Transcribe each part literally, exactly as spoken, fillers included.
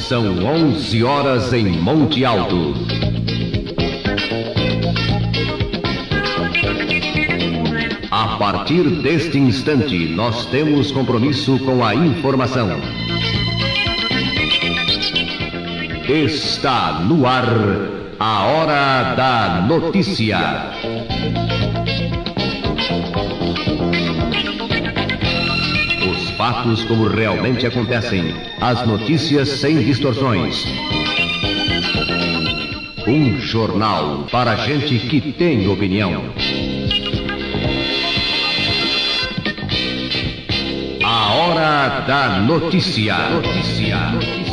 São onze horas em Monte Alto. A partir deste instante, nós temos compromisso com a informação. Está no ar a Hora da Notícia. Os fatos como realmente acontecem, as notícias sem distorções. Um jornal para gente que tem opinião. A Hora da Notícia. Notícia. Notícia.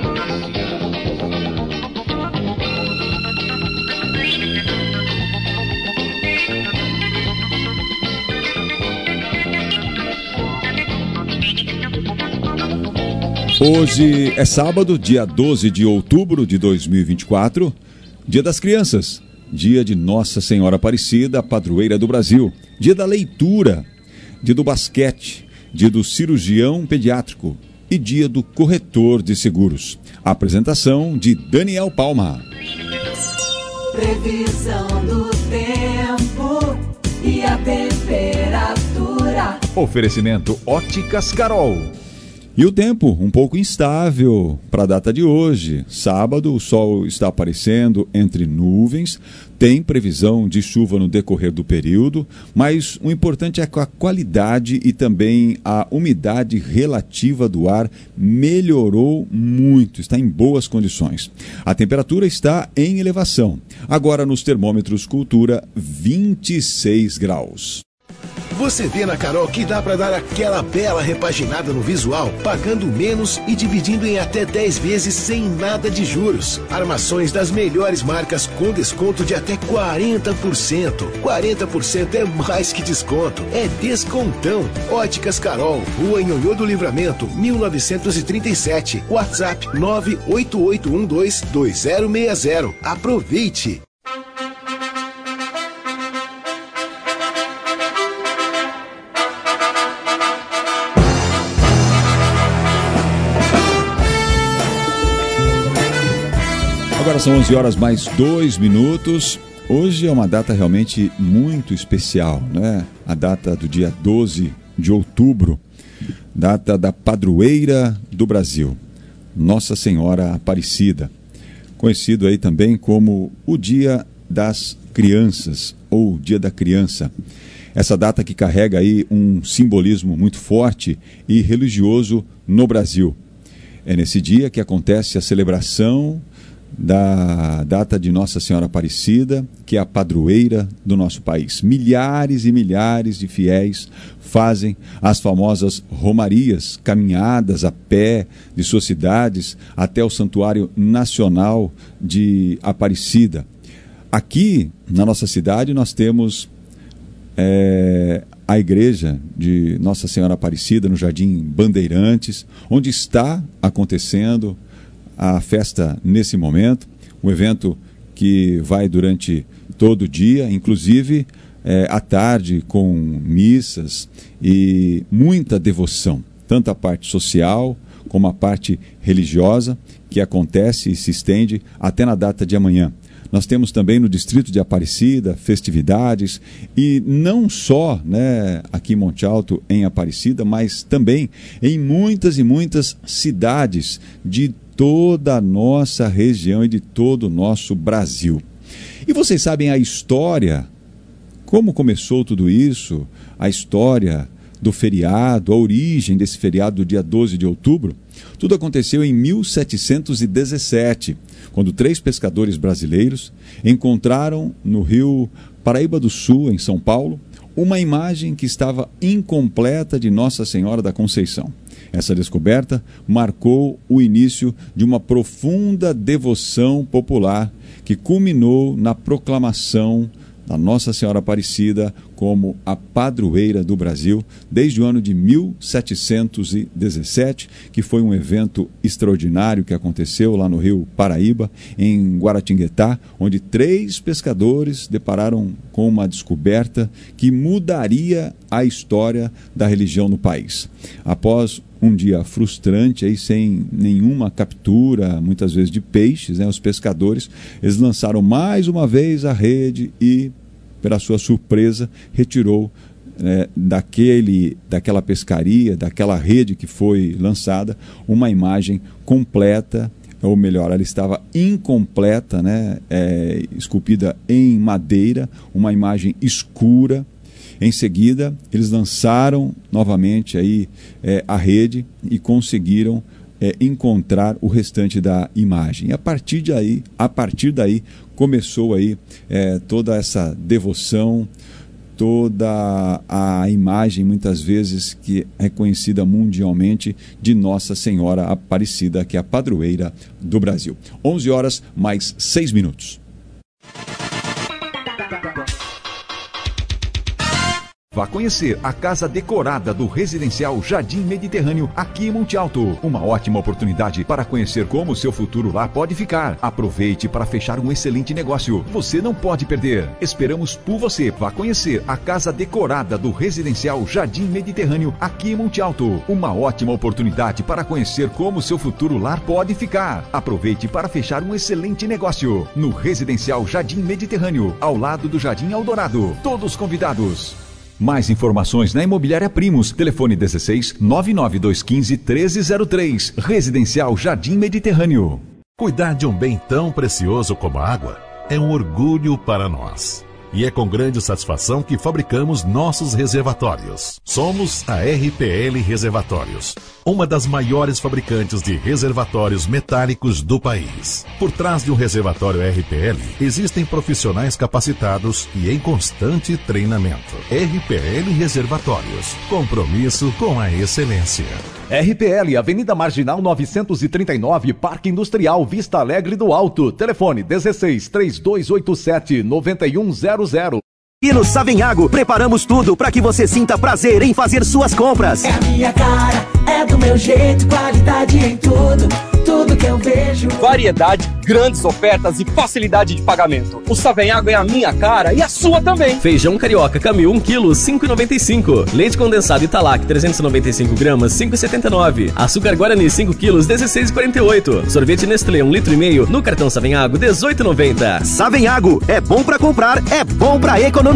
Hoje é sábado, dia doze de outubro de dois mil e vinte e quatro, dia das crianças, dia de Nossa Senhora Aparecida, padroeira do Brasil, dia da leitura, dia do basquete, dia do cirurgião pediátrico e dia do corretor de seguros. A apresentação de Daniel Palma. Previsão do tempo e a temperatura. Oferecimento Óticas Carol. E o tempo, um pouco instável para a data de hoje. Sábado, o sol está aparecendo entre nuvens, tem previsão de chuva no decorrer do período, mas o importante é que a qualidade e também a umidade relativa do ar melhorou muito, está em boas condições. A temperatura está em elevação. Agora nos termômetros Cultura, vinte e seis graus. Você vê na Carol que dá para dar aquela bela repaginada no visual, pagando menos e dividindo em até dez vezes sem nada de juros. Armações das melhores marcas com desconto de até quarenta por cento. quarenta por cento é mais que desconto, é descontão. Óticas Carol, Rua Nhonhô do Livramento, mil novecentos e trinta e sete. WhatsApp nove oito oito um dois dois zero seis zero. Aproveite! Agora são onze horas mais dois minutos. Hoje é uma data realmente muito especial, né? A data do dia doze de outubro, data da padroeira do Brasil, Nossa Senhora Aparecida, conhecido aí também como o Dia das Crianças ou Dia da Criança. Essa data que carrega aí um simbolismo muito forte e religioso no Brasil. É nesse dia que acontece a celebração da data de Nossa Senhora Aparecida, que é a padroeira do nosso país. Milhares e milhares de fiéis fazem as famosas romarias, caminhadas a pé de suas cidades até o Santuário Nacional de Aparecida. Aqui, na nossa cidade, nós temos é, a igreja de Nossa Senhora Aparecida, no Jardim Bandeirantes, onde está acontecendo a festa nesse momento, um evento que vai durante todo o dia, inclusive é, à tarde, com missas e muita devoção, tanto a parte social como a parte religiosa, que acontece e se estende até na data de amanhã. Nós temos também no distrito de Aparecida festividades, e não só, né, aqui em Monte Alto, em Aparecida, mas também em muitas e muitas cidades de toda a nossa região e de todo o nosso Brasil. E vocês sabem a história, como começou tudo isso, a história do feriado, a origem desse feriado do dia doze de outubro? Tudo aconteceu em mil setecentos e dezessete, quando três pescadores brasileiros encontraram no rio Paraíba do Sul, em São Paulo, uma imagem que estava incompleta de Nossa Senhora da Conceição. Essa descoberta marcou o início de uma profunda devoção popular que culminou na proclamação da Nossa Senhora Aparecida como a padroeira do Brasil desde o ano de mil setecentos e dezessete, que foi um evento extraordinário que aconteceu lá no Rio Paraíba, em Guaratinguetá, onde três pescadores depararam com uma descoberta que mudaria a história da religião no país. Após um dia frustrante, aí, sem nenhuma captura, muitas vezes de peixes, né, os pescadores, eles lançaram mais uma vez a rede e, pela sua surpresa, retirou é, daquele, daquela pescaria, daquela rede que foi lançada, uma imagem completa, ou melhor, ela estava incompleta, né, é, esculpida em madeira, uma imagem escura. Em seguida, eles lançaram novamente aí, é, a rede e conseguiram é, encontrar o restante da imagem. E a partir daí, a partir daí começou aí, é, toda essa devoção, toda a imagem, muitas vezes, que é reconhecida mundialmente de Nossa Senhora Aparecida, que é a padroeira do Brasil. onze horas mais seis minutos. Vá conhecer a casa decorada do Residencial Jardim Mediterrâneo, aqui em Monte Alto. Uma ótima oportunidade para conhecer como o seu futuro lá pode ficar. Aproveite para fechar um excelente negócio. Você não pode perder. Esperamos por você. Vá conhecer a casa decorada do Residencial Jardim Mediterrâneo, aqui em Monte Alto. Uma ótima oportunidade para conhecer como o seu futuro lá pode ficar. Aproveite para fechar um excelente negócio. No Residencial Jardim Mediterrâneo, ao lado do Jardim Eldorado. Todos convidados. Mais informações na Imobiliária Primos. Telefone dezesseis, nove nove dois um cinco, treze zero três. Residencial Jardim Mediterrâneo. Cuidar de um bem tão precioso como a água é um orgulho para nós. E é com grande satisfação que fabricamos nossos reservatórios. Somos a R P L Reservatórios, uma das maiores fabricantes de reservatórios metálicos do país. Por trás de um reservatório R P L, existem profissionais capacitados e em constante treinamento. R P L Reservatórios, compromisso com a excelência. R P L, Avenida Marginal novecentos e trinta e nove, Parque Industrial, Vista Alegre do Alto. Telefone dezesseis, três dois oito sete, nove um zero zero. E no Savenhago, preparamos tudo para que você sinta prazer em fazer suas compras. É a minha cara, é do meu jeito, qualidade em tudo, tudo que eu vejo. Variedade, grandes ofertas e facilidade de pagamento. O Savenhago é a minha cara e a sua também. Feijão carioca Camil um quilo, cinco reais e noventa e cinco centavos. Leite condensado Italac trezentos e noventa e cinco gramas, cinco reais e setenta e nove centavos. Açúcar Guarani cinco quilos, dezesseis reais e quarenta e oito centavos. Sorvete Nestlé um litro e meio no cartão Savenhago, dezoito reais e noventa centavos. Savenhago, é bom para comprar, é bom para economizar.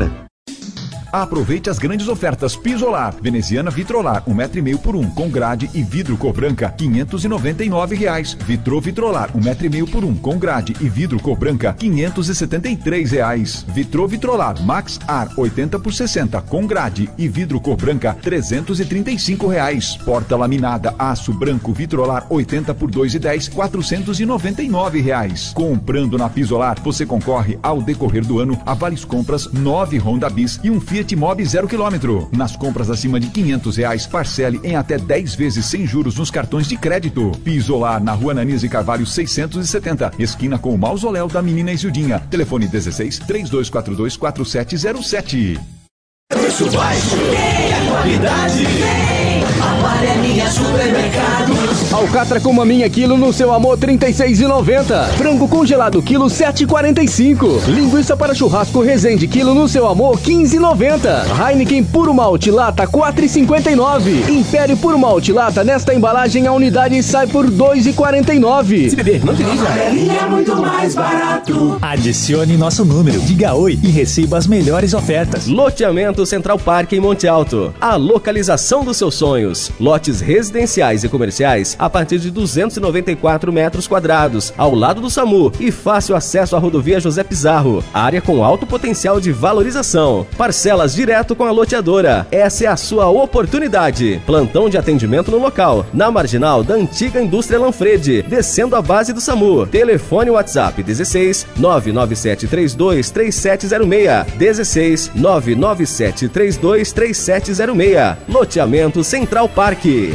Aproveite as grandes ofertas Pisolar. Veneziana Vitrolar, um metro e meio por um, com grade e vidro cor branca, quinhentos e noventa e nove reais. Vitro Vitrolar, um metro e meio por um, com grade e vidro cor branca, quinhentos e setenta e três reais. Vitro Vitrolar Max Ar, oitenta por sessenta, com grade e vidro cor branca, trezentos e trinta e cinco reais. Porta laminada aço branco Vitrolar, oitenta por dois e dez, quatrocentos e noventa e nove reais. Comprando na Pisolar, você concorre ao decorrer do ano a várias compras, nove Honda Bis e um Fiat Mobi zero quilômetro. Nas compras acima de quinhentos reais, parcele em até dez vezes sem juros nos cartões de crédito. Pisolar, na Rua Nanise Carvalho seiscentos e setenta, esquina com o Mausoléu da Menina Isildinha. Telefone dezesseis, três dois quatro dois, quatro sete zero sete. Preço baixo, tem a qualidade, vem, Amarelinha Supermercados. Alcatra com maminha quilo no seu amor trinta e seis reais e noventa centavos. Frango congelado quilo sete reais e quarenta e cinco centavos. Linguiça para churrasco Resende quilo no seu amor quinze reais e noventa centavos. Heineken puro malte lata quatro reais e cinquenta e nove centavos. Império puro malte lata nesta embalagem a unidade sai por dois reais e quarenta e nove centavos. Se beber, não dirija. Amarelinha é muito mais barato. Adicione nosso número, diga oi e receba as melhores ofertas. Loteamento Central Park em Monte Alto. A localização dos seus sonhos. Lotes residenciais e comerciais a partir de duzentos e noventa e quatro metros quadrados, ao lado do SAMU e fácil acesso à rodovia José Pizarro. Área com alto potencial de valorização. Parcelas direto com a loteadora. Essa é a sua oportunidade. Plantão de atendimento no local, na marginal da antiga indústria Lanfredi, descendo a base do SAMU. Telefone WhatsApp dezesseis, nove nove sete três dois, três sete zero seis. dezesseis, nove nove sete três dois, três sete zero seis. Loteamento Central Park. Olho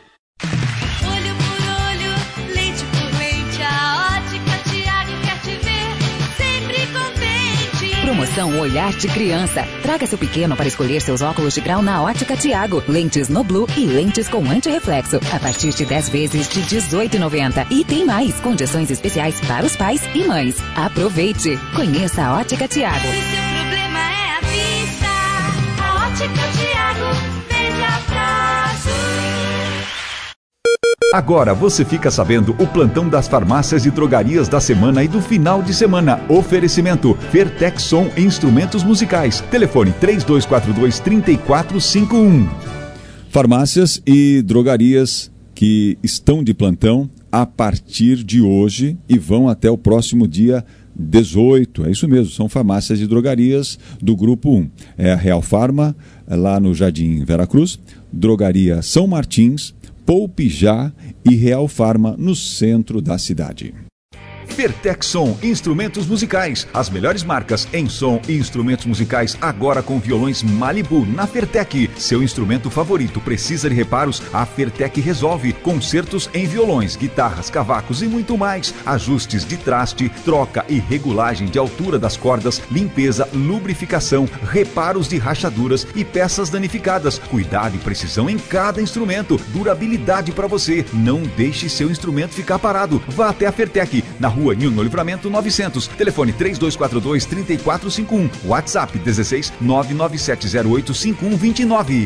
por olho, leite por leite, a Ótica Tiago quer te ver sempre contente. Promoção visão olhar de criança. Traga seu pequeno para escolher seus óculos de grau na Ótica Tiago. Lentes no Blue e lentes com antirreflexo. A partir de dez vezes de dezoito reais e noventa centavos. E tem mais, condições especiais para os pais e mães. Aproveite. Conheça a Ótica Tiago. Se seu problema é a vista, a Ótica Tiago, veja prazo. Agora você fica sabendo o plantão das farmácias e drogarias da semana e do final de semana. Oferecimento Fertexson Instrumentos Musicais. Telefone três dois quatro dois, três quatro cinco um. Farmácias e drogarias que estão de plantão a partir de hoje e vão até o próximo dia dezoito. É isso mesmo, são farmácias e drogarias do Grupo um. É a Real Farma, lá no Jardim Veracruz, Drogaria São Martins, Poupe Já e Real Farma no centro da cidade. Fertexson Instrumentos Musicais. As melhores marcas em som e instrumentos musicais agora com violões Malibu na Fertec. Seu instrumento favorito precisa de reparos? A Fertec resolve. Concertos em violões, guitarras, cavacos e muito mais. Ajustes de traste, troca e regulagem de altura das cordas, limpeza, lubrificação, reparos de rachaduras e peças danificadas. Cuidado e precisão em cada instrumento. Durabilidade para você. Não deixe seu instrumento ficar parado. Vá até a Fertec, na rua Nilno Livramento novecentos. Telefone três dois quatro dois, três quatro cinco um. WhatsApp dezesseis, nove nove sete zero oito, cinco um dois nove.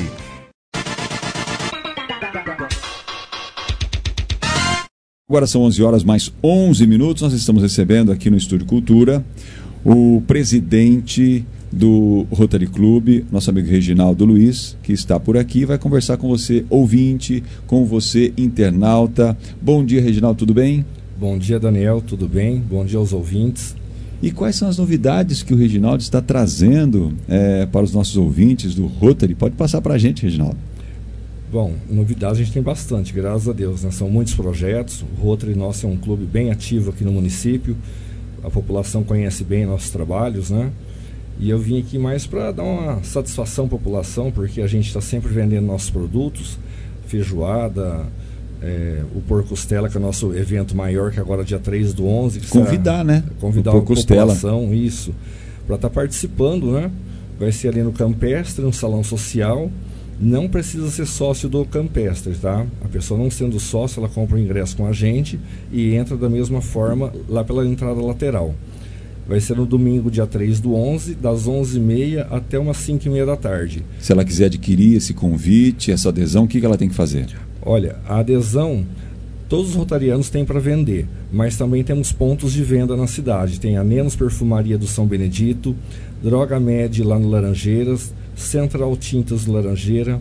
Agora são onze horas mais onze minutos. Nós estamos recebendo aqui no Estúdio Cultura o presidente do Rotary Club, nosso amigo Reginaldo Luiz, que está por aqui e vai conversar com você, ouvinte, com você, internauta. Bom dia, Reginaldo, tudo bem? Bom dia, Daniel, tudo bem? Bom dia aos ouvintes. E quais são as novidades que o Reginaldo está trazendo é, para os nossos ouvintes do Rotary? Pode passar para a gente, Reginaldo. Bom, novidades a gente tem bastante, graças a Deus, né? São muitos projetos. O Rotary nosso é um clube bem ativo aqui no município. A população conhece bem nossos trabalhos, né? E eu vim aqui mais para dar uma satisfação à população, porque a gente está sempre vendendo nossos produtos, feijoada, É, o Porcostela, que é o nosso evento maior, que agora é dia três do onze. Que convidar, será, né? Convidar a população, isso, para estar tá participando, né? Vai ser ali no Campestre, no Salão Social. Não precisa ser sócio do Campestre, tá? A pessoa não sendo sócio, ela compra o ingresso com a gente e entra da mesma forma lá pela entrada lateral. Vai ser no domingo, dia três do onze, das onze e meia até umas cinco e meia da tarde. Se ela quiser adquirir esse convite, essa adesão, o que, que ela tem que fazer? Olha, a adesão, todos os rotarianos têm para vender, mas também temos pontos de venda na cidade. Tem a Nenos Perfumaria do São Benedito, Droga Med lá no Laranjeiras, Central Tintas do Laranjeira,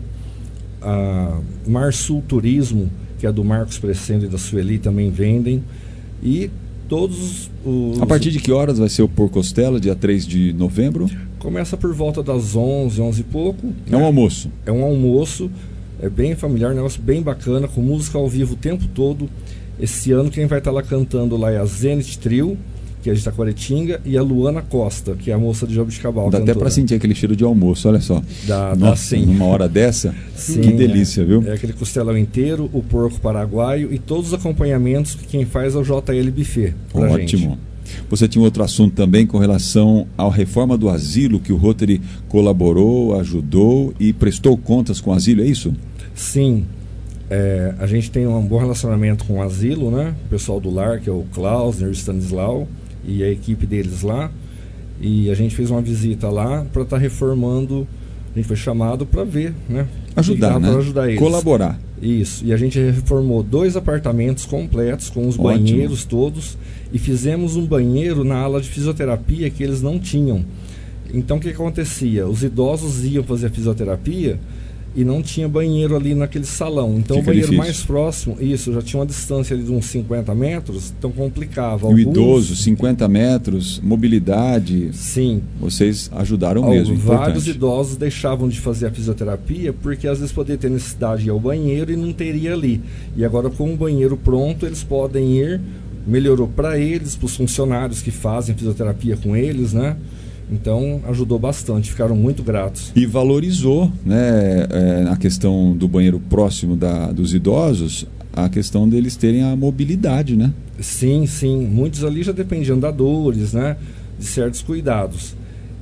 a Marsul Turismo, que é do Marcos Crescendo e da Sueli, também vendem. E todos os... A partir de que horas vai ser o Porcostela, dia três de novembro? Começa por volta das onze, onze e pouco. É um almoço? É um almoço. É bem familiar, um negócio bem bacana, com música ao vivo o tempo todo. Esse ano quem vai estar lá cantando lá é a Zenith Trio, que é de Itaquaretinga, e a Luana Costa, que é a moça de Jabuticabal. Dá cantora. Até para sentir aquele cheiro de almoço, olha só. Dá, Nossa, dá sim. Numa hora dessa, sim, que delícia, é, viu? É aquele costelão inteiro, o porco paraguaio e todos os acompanhamentos que quem faz é o J L Buffet. Ótimo. Gente. Você tinha outro assunto também com relação à reforma do asilo, que o Rotary colaborou, ajudou e prestou contas com o asilo, é isso? Sim, é, a gente tem um bom relacionamento com o asilo, né? O pessoal do lar, que é o Klausner, o Stanislau e a equipe deles lá. E a gente fez uma visita lá para estar tá reformando. A gente foi chamado para ver, né? Ajudar, né? Para ajudar eles. Colaborar. Isso. E a gente reformou dois apartamentos completos com os Ótimo. banheiros todos e fizemos um banheiro na ala de fisioterapia que eles não tinham. Então o que, que acontecia? Os idosos iam fazer a fisioterapia e não tinha banheiro ali naquele salão. Então Fica o banheiro difícil. mais próximo, isso, já tinha uma distância ali de uns cinquenta metros, então complicava. E Alguns... o idoso, cinquenta metros, mobilidade. Sim. Vocês ajudaram mesmo. Vários idosos deixavam de fazer a fisioterapia porque às vezes poderia ter necessidade de ir ao banheiro e não teria ali. E agora com o banheiro pronto, eles podem ir, melhorou para eles, para os funcionários que fazem fisioterapia com eles, né? Então ajudou bastante, ficaram muito gratos. E valorizou, né, é, a questão do banheiro próximo da, dos idosos, a questão deles terem a mobilidade, né? Sim, sim. Muitos ali já dependem de andadores, né, de certos cuidados.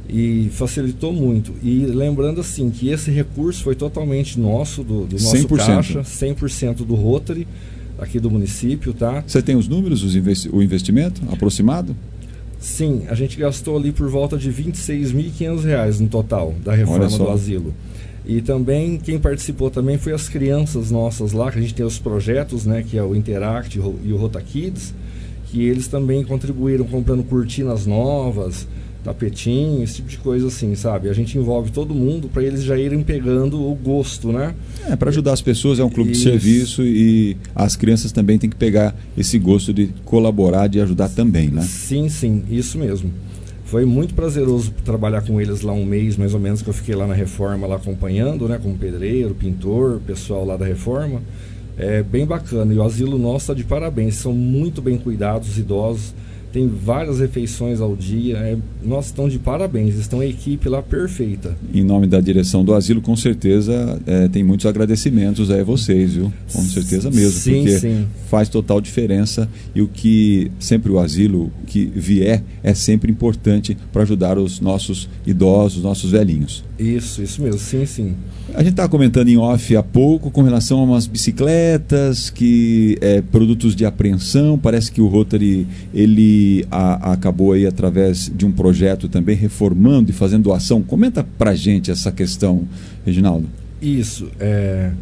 E facilitou muito. E lembrando assim, que esse recurso foi totalmente nosso, do, do nosso cem por cento. caixa, cem por cento do Rotary, aqui do município, tá? Você tem os números, os investi- o investimento aproximado? Sim, a gente gastou ali por volta de vinte e seis mil e quinhentos reais no total da reforma do asilo. E também, quem participou também foi as crianças nossas lá, que a gente tem os projetos, né, que é o Interact e o Rota Kids, que eles também contribuíram comprando cortinas novas, tapetinho, esse tipo de coisa assim, sabe? A gente envolve todo mundo para eles já irem pegando o gosto, né? É, para ajudar as pessoas, é um clube Isso. de serviço e as crianças também têm que pegar esse gosto de colaborar, de ajudar também, né? Sim, sim, isso mesmo. Foi muito prazeroso trabalhar com eles lá um mês, mais ou menos, que eu fiquei lá na Reforma, lá acompanhando, né? Como pedreiro, pintor, pessoal lá da Reforma. É bem bacana. E o asilo nosso está de parabéns. São muito bem cuidados, os idosos. Tem várias refeições ao dia. É, nós estão de parabéns. Estão a equipe lá perfeita. Em nome da direção do asilo, com certeza, é, tem muitos agradecimentos a vocês, viu? Com certeza mesmo, Sim, porque sim. faz total diferença e o que sempre o asilo que vier é sempre importante para ajudar os nossos idosos, nossos velhinhos. Isso, isso mesmo, sim, sim. A gente estava comentando em off há pouco com relação a umas bicicletas, que é, produtos de apreensão. Parece que o Rotary ele a, acabou aí através de um projeto também reformando e fazendo doação. Comenta pra gente essa questão, Reginaldo. Isso, é,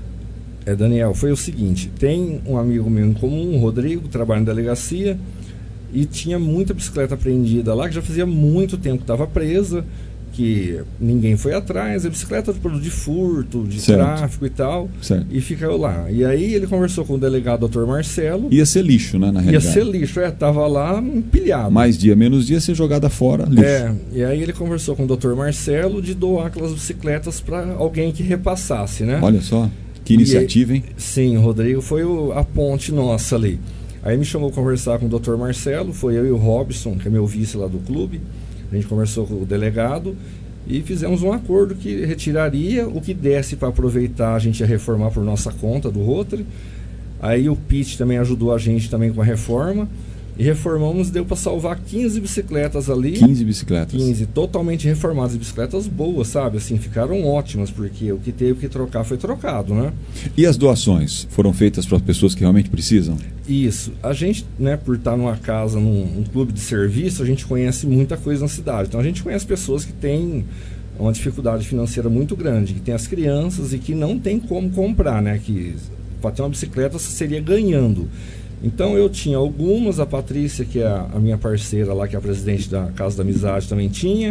é Daniel, foi o seguinte, tem um amigo meu em comum, o Rodrigo, que trabalha na delegacia, e tinha muita bicicleta apreendida lá, que já fazia muito tempo que estava presa, que ninguém foi atrás, a bicicleta de produto de furto, de Certo. tráfico e tal, Certo. e ficou lá. E aí ele conversou com o delegado doutor Marcelo. Ia ser lixo, né, na Ia realidade. ser lixo, é, tava lá empilhado. Mais dia, menos dia, ser jogada fora, lixo. É, e aí ele conversou com o doutor Marcelo de doar aquelas bicicletas para alguém que repassasse, né? Olha só, que iniciativa, E, hein? Sim, o Rodrigo foi o, a ponte nossa ali. Aí me chamou conversar com o doutor Marcelo, foi eu e o Robson, que é meu vice lá do clube. A gente conversou com o delegado e fizemos um acordo que retiraria o que desse para aproveitar, a gente ia reformar por nossa conta do Rotary. Aí o Pete também ajudou a gente também com a reforma. E reformamos, deu para salvar quinze bicicletas ali. quinze bicicletas. quinze, totalmente reformadas, bicicletas boas, sabe? Assim, ficaram ótimas, porque o que teve que trocar foi trocado, né? E as doações foram feitas para as pessoas que realmente precisam? Isso. A gente, né, por estar numa casa, num um clube de serviço, a gente conhece muita coisa na cidade. Então a gente conhece pessoas que têm uma dificuldade financeira muito grande, que tem as crianças e que não tem como comprar, né? Que para ter uma bicicleta seria ganhando. Então eu tinha algumas, a Patrícia, que é a, a minha parceira lá, que é a presidente da Casa da Amizade, também tinha.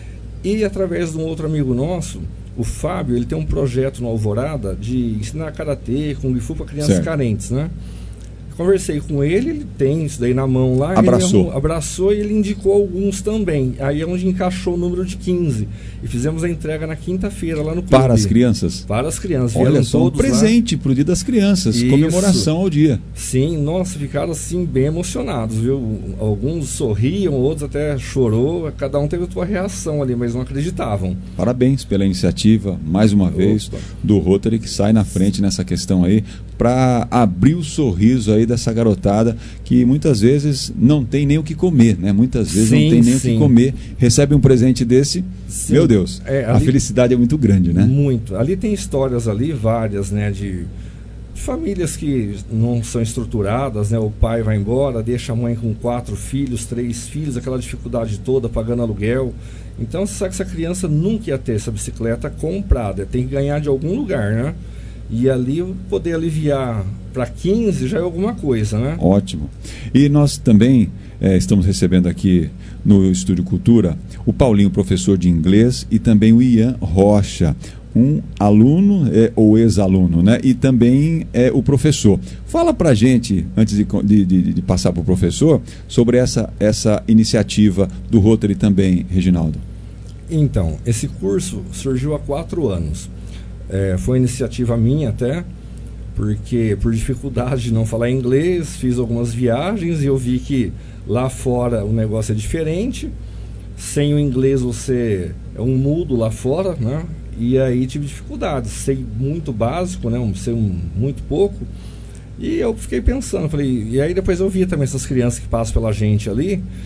E através de um outro amigo nosso, o Fábio, ele tem um projeto no Alvorada de ensinar karatê, kung fu para crianças Certo. carentes, né? Conversei com ele, ele tem isso daí na mão lá. Abraçou. Ele abraçou e ele indicou alguns também. Aí é onde encaixou o número de quinze. E fizemos a entrega na quinta-feira lá no clube. Para as crianças? Para as crianças. Olha Vieram só, um todos presente para o Dia das Crianças, Isso. comemoração ao dia. Sim, nossa, ficaram assim bem emocionados, viu? Alguns sorriam, outros até chorou, cada um teve a sua reação ali, mas não acreditavam. Parabéns pela iniciativa, mais uma vez, Opa. do Rotary, que sai na frente nessa questão aí, para abrir o sorriso aí dessa garotada que muitas vezes não tem nem o que comer, né? Muitas vezes Sim, não tem nem sim. o que comer, recebe um presente desse, Sim. meu Deus, É, a ali- felicidade é muito grande, né? Muito. Ali tem histórias ali, várias, né, de, de famílias que não são estruturadas, né? O pai vai embora, deixa a mãe com quatro filhos, três filhos, aquela dificuldade toda, pagando aluguel. Então você sabe que essa criança nunca ia ter essa bicicleta comprada, tem que ganhar de algum lugar, né? E ali poder aliviar para quinze já é alguma coisa, né? Ótimo. E nós também eh, estamos recebendo aqui no Estúdio Cultura o Paulinho, professor de inglês, e também o Ian Rocha, um aluno eh, ou ex-aluno, né? E também eh, o professor. Fala pra gente, antes de, de, de, de passar para o professor, sobre essa, essa iniciativa do Rotary também, Reginaldo. Então, esse curso surgiu há quatro anos. É, foi iniciativa minha até, porque por dificuldade de não falar inglês, fiz algumas viagens e eu vi que lá fora o negócio é diferente. Sem o inglês você é um mudo lá fora, né? E aí tive dificuldade, sei muito básico, né? Um, sei um, muito pouco. E eu fiquei pensando, falei, e aí depois eu vi também essas crianças que passam pela gente ali.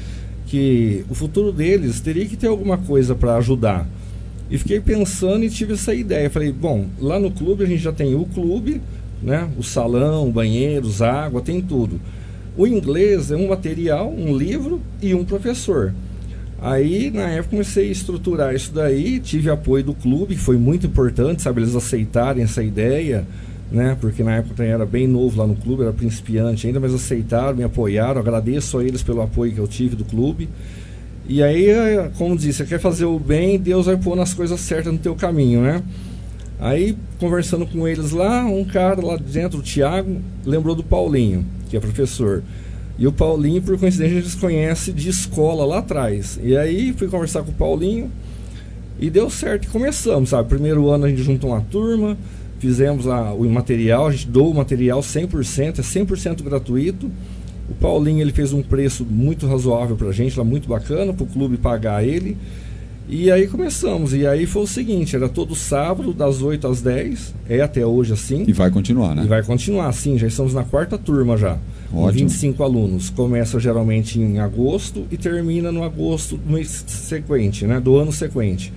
que o futuro deles teria que ter alguma coisa para ajudar. E fiquei pensando e tive essa ideia. Falei, bom, lá no clube a gente já tem o clube, né? O salão, banheiros, água, tem tudo. O inglês é um material, um livro e um professor. Aí, na época, comecei a estruturar isso daí, tive apoio do clube, que foi muito importante, sabe, eles aceitarem essa ideia, né? Porque na época eu era bem novo lá no clube, era principiante ainda, mas aceitaram, me apoiaram, agradeço a eles pelo apoio que eu tive do clube. E aí, como disse, você quer fazer o bem, Deus vai pôr nas coisas certas no teu caminho, né? Aí, conversando com eles lá, um cara lá dentro, o Thiago, lembrou do Paulinho, que é professor. E o Paulinho, por coincidência, eles conhecem de escola lá atrás. E aí, fui conversar com o Paulinho e deu certo e começamos, sabe? Primeiro ano a gente juntou uma turma, fizemos lá o material, a gente doou o material cem por cento, é cem por cento gratuito. O Paulinho, ele fez um preço muito razoável pra gente, lá muito bacana, pro clube pagar ele. E aí começamos, e aí foi o seguinte, era todo sábado, das oito às dez, é até hoje assim. E vai continuar, né? E vai continuar, sim, já estamos na quarta turma já. Com vinte e cinco alunos. Começa geralmente em agosto e termina no agosto do mês sequente, né? Do ano sequente.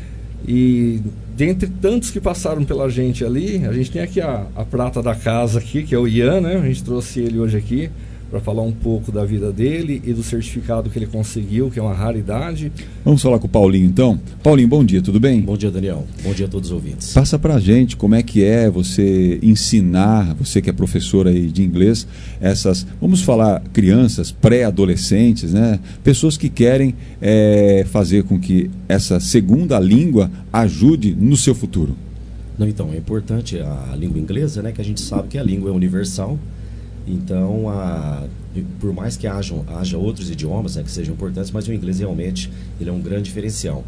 E dentre tantos que passaram pela gente ali, a gente tem aqui a, a prata da casa aqui, que é o Ian, né? A gente trouxe ele hoje aqui para falar um pouco da vida dele e do certificado que ele conseguiu, que é uma raridade. Vamos falar com o Paulinho então. Paulinho, bom dia, tudo bem? Bom dia, Daniel. Bom dia a todos os ouvintes. Passa pra gente como é que é você ensinar, você que é professora aí de inglês, essas, vamos falar, crianças, pré-adolescentes, né? Pessoas que querem é, fazer com que essa segunda língua ajude no seu futuro. Não, então, é importante a língua inglesa, né? Que a gente sabe que a língua é universal. Então, a, por mais que haja, haja outros idiomas, né, que sejam importantes, mas o inglês realmente ele é um grande diferencial.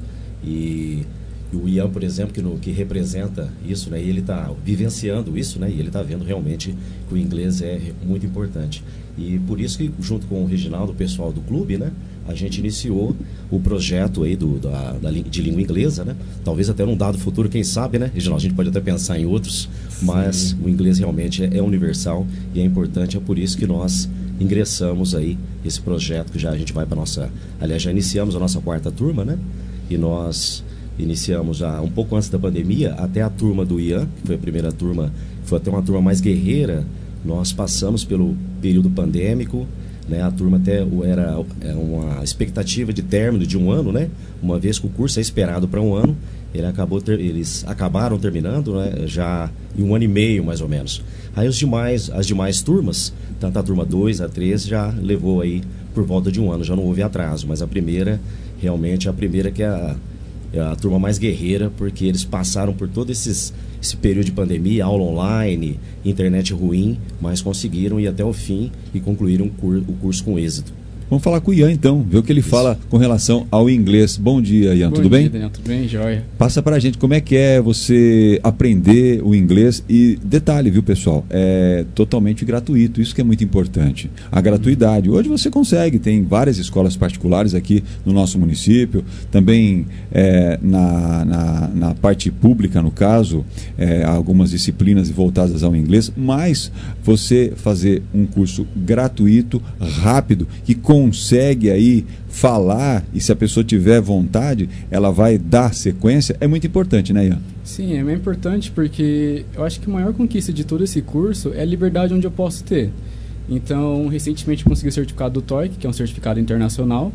E, e o Ian, por exemplo, que, no, que representa isso, né, e ele está vivenciando isso, né, e ele está vendo realmente que o inglês é muito importante. E por isso que, junto com o Reginaldo, o pessoal do clube, né, a gente iniciou o projeto aí do, da, da, de língua inglesa, né? Talvez até num dado futuro, quem sabe, né, Reginaldo? A gente pode até pensar em outros, mas sim, o inglês realmente é, é universal e é importante, é por isso que nós ingressamos aí esse projeto, que já a gente vai para nossa... Aliás, já iniciamos a nossa quarta turma, né? E nós iniciamos já um pouco antes da pandemia, até a turma do Ian, que foi a primeira turma, foi até uma turma mais guerreira. Nós passamos pelo período pandêmico, né? A turma até era uma expectativa de término de um ano, né? Uma vez que o curso é esperado para um ano, ele acabou ter, eles acabaram terminando, né? Já em um ano e meio, mais ou menos. Aí os demais, as demais turmas, tanto a turma dois, a três, já levou aí por volta de um ano, já não houve atraso. Mas a primeira, realmente, a primeira que é a, é a turma mais guerreira, porque eles passaram por todo esses, esse período de pandemia, aula online, internet ruim, mas conseguiram ir até o fim e concluíram o, cur, o curso com êxito. Vamos falar com o Ian então, ver o que ele Isso. fala com relação ao inglês. Bom dia, Ian, Bom tudo dia, bem? Daniel, tudo bem, joia. Passa pra gente como é que é você aprender o inglês e detalhe, viu, pessoal, é totalmente gratuito, isso que é muito importante. A gratuidade, hoje você consegue, tem várias escolas particulares aqui no nosso município, também é, na, na, na parte pública, no caso, é, algumas disciplinas voltadas ao inglês, mas você fazer um curso gratuito, rápido, que consegue aí falar, e se a pessoa tiver vontade, ela vai dar sequência, é muito importante, né, Ian? Sim, é muito importante porque eu acho que a maior conquista de todo esse curso é a liberdade onde eu posso ter. Então, recentemente eu consegui o certificado do T O E I C, que é um certificado internacional,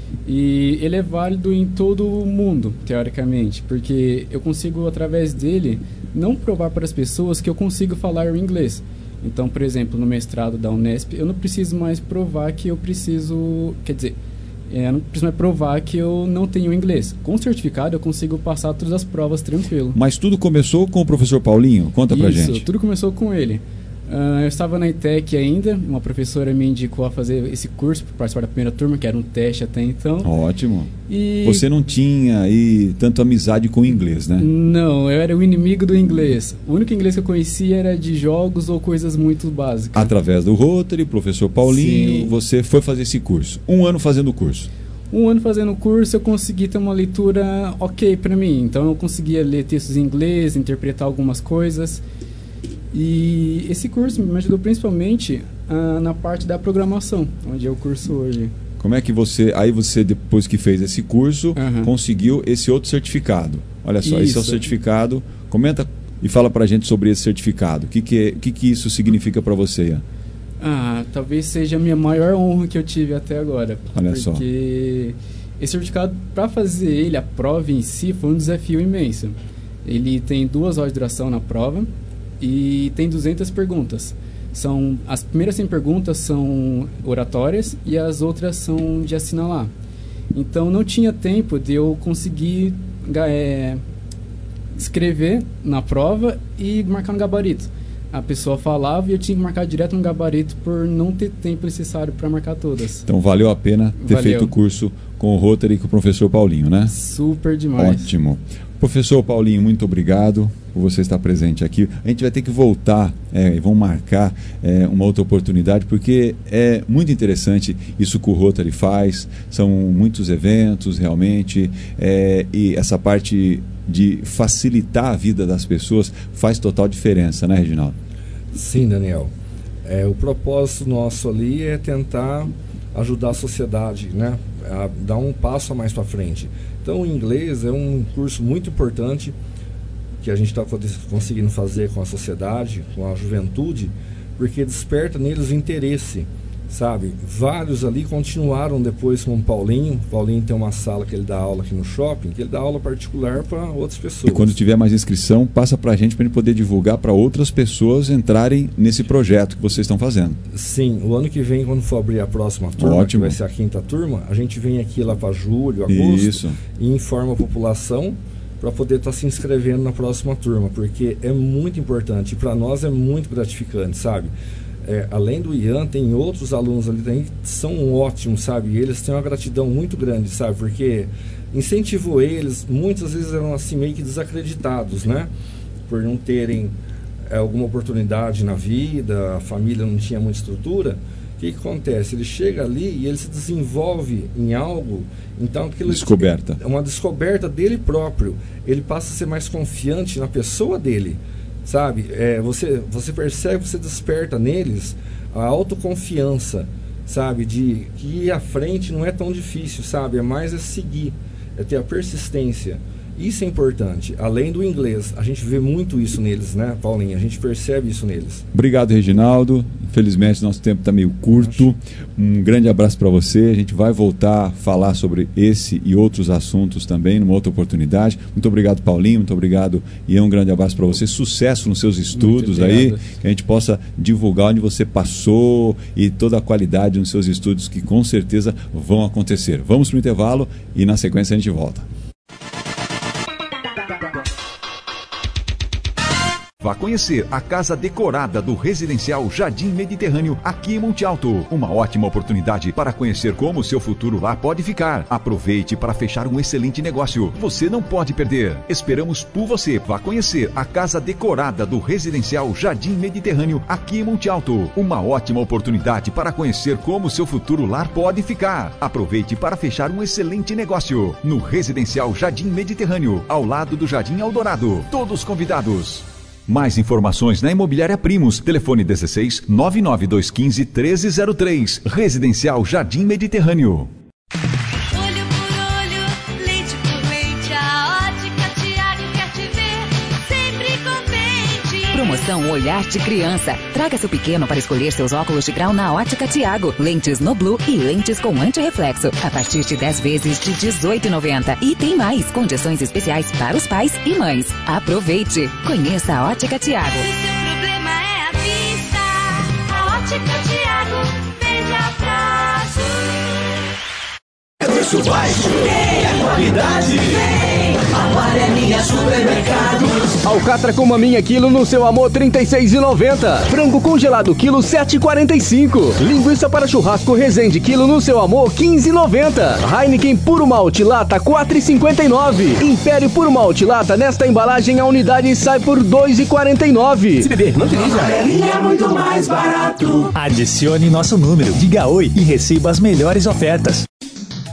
e ele é válido em todo o mundo, teoricamente, porque eu consigo, através dele, não provar para as pessoas que eu consigo falar o inglês. Então, por exemplo, no mestrado da Unesp, eu não preciso mais provar que eu preciso... Quer dizer, é, eu não preciso mais provar que eu não tenho inglês. Com o certificado, eu consigo passar todas as provas tranquilo. Mas tudo começou com o professor Paulinho? Conta pra gente. Isso, tudo começou com ele. Uh, eu estava na I T E C ainda, uma professora me indicou a fazer esse curso para participar da primeira turma, que era um teste até então. Ótimo. E... Você não tinha aí tanto amizade com o inglês, né? Não, eu era o inimigo do inglês. O único inglês que eu conhecia era de jogos ou coisas muito básicas. Através do Rotary, professor Paulinho, Sim. você foi fazer esse curso. Um ano fazendo o curso. Um ano fazendo o curso, eu consegui ter uma leitura ok para mim. Então eu conseguia ler textos em inglês, interpretar algumas coisas. E esse curso me ajudou principalmente ah, na parte da programação, onde é o curso hoje. Como é que você... Aí você, depois que fez esse curso, uhum. conseguiu esse outro certificado. Olha só, isso. Esse é o certificado. Comenta e fala pra gente sobre esse certificado. O que que, é, que, que isso significa para você, Ian? Ah, talvez seja a minha maior honra que eu tive até agora. Olha porque só. Porque esse certificado, para fazer ele, a prova em si, foi um desafio imenso. Ele tem duas horas de duração na prova e tem duzentas perguntas. São, as primeiras cem perguntas são oratórias e as outras são de assinalar. Então não tinha tempo de eu conseguir é, escrever na prova e marcar no gabarito. A pessoa falava e eu tinha que marcar direto no gabarito por não ter tempo necessário para marcar todas. Então valeu a pena ter valeu. feito o curso com o Rotary e com o professor Paulinho, né? Super demais. Ótimo. Professor Paulinho, muito obrigado por você estar presente aqui. A gente vai ter que voltar é, e vamos marcar é, uma outra oportunidade, porque é muito interessante isso que o Rotary faz. São muitos eventos, realmente, é, e essa parte de facilitar a vida das pessoas faz total diferença, né, Reginaldo? Sim, Daniel. É, o propósito nosso ali é tentar ajudar a sociedade, né, a dar um passo a mais para frente. Então, o inglês é um curso muito importante que a gente está conseguindo fazer com a sociedade, com a juventude, porque desperta neles o interesse, sabe? Vários ali continuaram depois com o Paulinho. O Paulinho tem uma sala que ele dá aula aqui no shopping, que ele dá aula particular para outras pessoas. E quando tiver mais inscrição, passa para a gente para a gente poder divulgar para outras pessoas entrarem nesse projeto que vocês estão fazendo. Sim, o ano que vem, quando for abrir a próxima turma, Ótimo. que vai ser a quinta turma, a gente vem aqui lá para julho, agosto, Isso. e informa a população para poder estar tá se inscrevendo na próxima turma, porque é muito importante e para nós é muito gratificante, sabe? É, além do Ian, tem outros alunos ali também que são ótimos, sabe? E eles têm uma gratidão muito grande, sabe? Porque incentivou eles, muitas vezes eram assim meio que desacreditados, né? Por não terem é, alguma oportunidade na vida, a família não tinha muita estrutura. O que, que acontece? Ele chega ali e ele se desenvolve em algo, então aquilo descoberta. É uma descoberta dele próprio. Ele passa a ser mais confiante na pessoa dele. Sabe, é, você, você percebe, você desperta neles a autoconfiança, sabe, de que ir à frente não é tão difícil, sabe, é mais é seguir, é ter a persistência. Isso é importante. Além do inglês, a gente vê muito isso neles, né, Paulinho? A gente percebe isso neles. Obrigado, Reginaldo. Infelizmente, nosso tempo está meio curto. Um grande abraço para você. A gente vai voltar a falar sobre esse e outros assuntos também numa outra oportunidade. Muito obrigado, Paulinho. Muito obrigado, Ian. Um grande abraço para você. Sucesso nos seus estudos aí. Que a gente possa divulgar onde você passou e toda a qualidade nos seus estudos, que com certeza vão acontecer. Vamos para o intervalo e na sequência a gente volta. Vá conhecer a casa decorada do Residencial Jardim Mediterrâneo aqui em Monte Alto. Uma ótima oportunidade para conhecer como o seu futuro lá pode ficar. Aproveite para fechar um excelente negócio. Você não pode perder. Esperamos por você. Vá conhecer a casa decorada do Residencial Jardim Mediterrâneo aqui em Monte Alto. Uma ótima oportunidade para conhecer como o seu futuro lar pode ficar. Aproveite para fechar um excelente negócio. No Residencial Jardim Mediterrâneo, ao lado do Jardim Eldorado. Todos convidados. Mais informações na Imobiliária Primos. Telefone dezesseis, nove nove dois um cinco, um três zero três. Residencial Jardim Mediterrâneo. Olho por olho, leite por leite, a Ótica Tiago quer te ver sempre contente. Promoção Olhar de Criança. Traga seu pequeno para escolher seus óculos de grau na Ótica Tiago. Lentes no Blue e lentes com antirreflexo. A partir de dez vezes de dezoito reais e noventa centavos. E tem mais, condições especiais para os pais e mães. Aproveite. Conheça a Ótica Tiago. Se seu problema é a vista, a Ótica Tiago vende a prazo. É preço baixo, é qualidade, vem. Amarelinha Supermercados. Alcatra com maminha quilo no seu amor trinta e seis reais e noventa centavos. Frango congelado quilo sete reais e quarenta e cinco centavos. Linguiça para churrasco Resende quilo no seu amor quinze reais e noventa centavos. Heineken puro malte lata quatro reais e cinquenta e nove centavos. Império puro malte lata nesta embalagem a unidade sai por dois reais e quarenta e nove centavos. Se beber, não dirija. Amarelinha é muito mais barato. Adicione nosso número, diga oi e receba as melhores ofertas.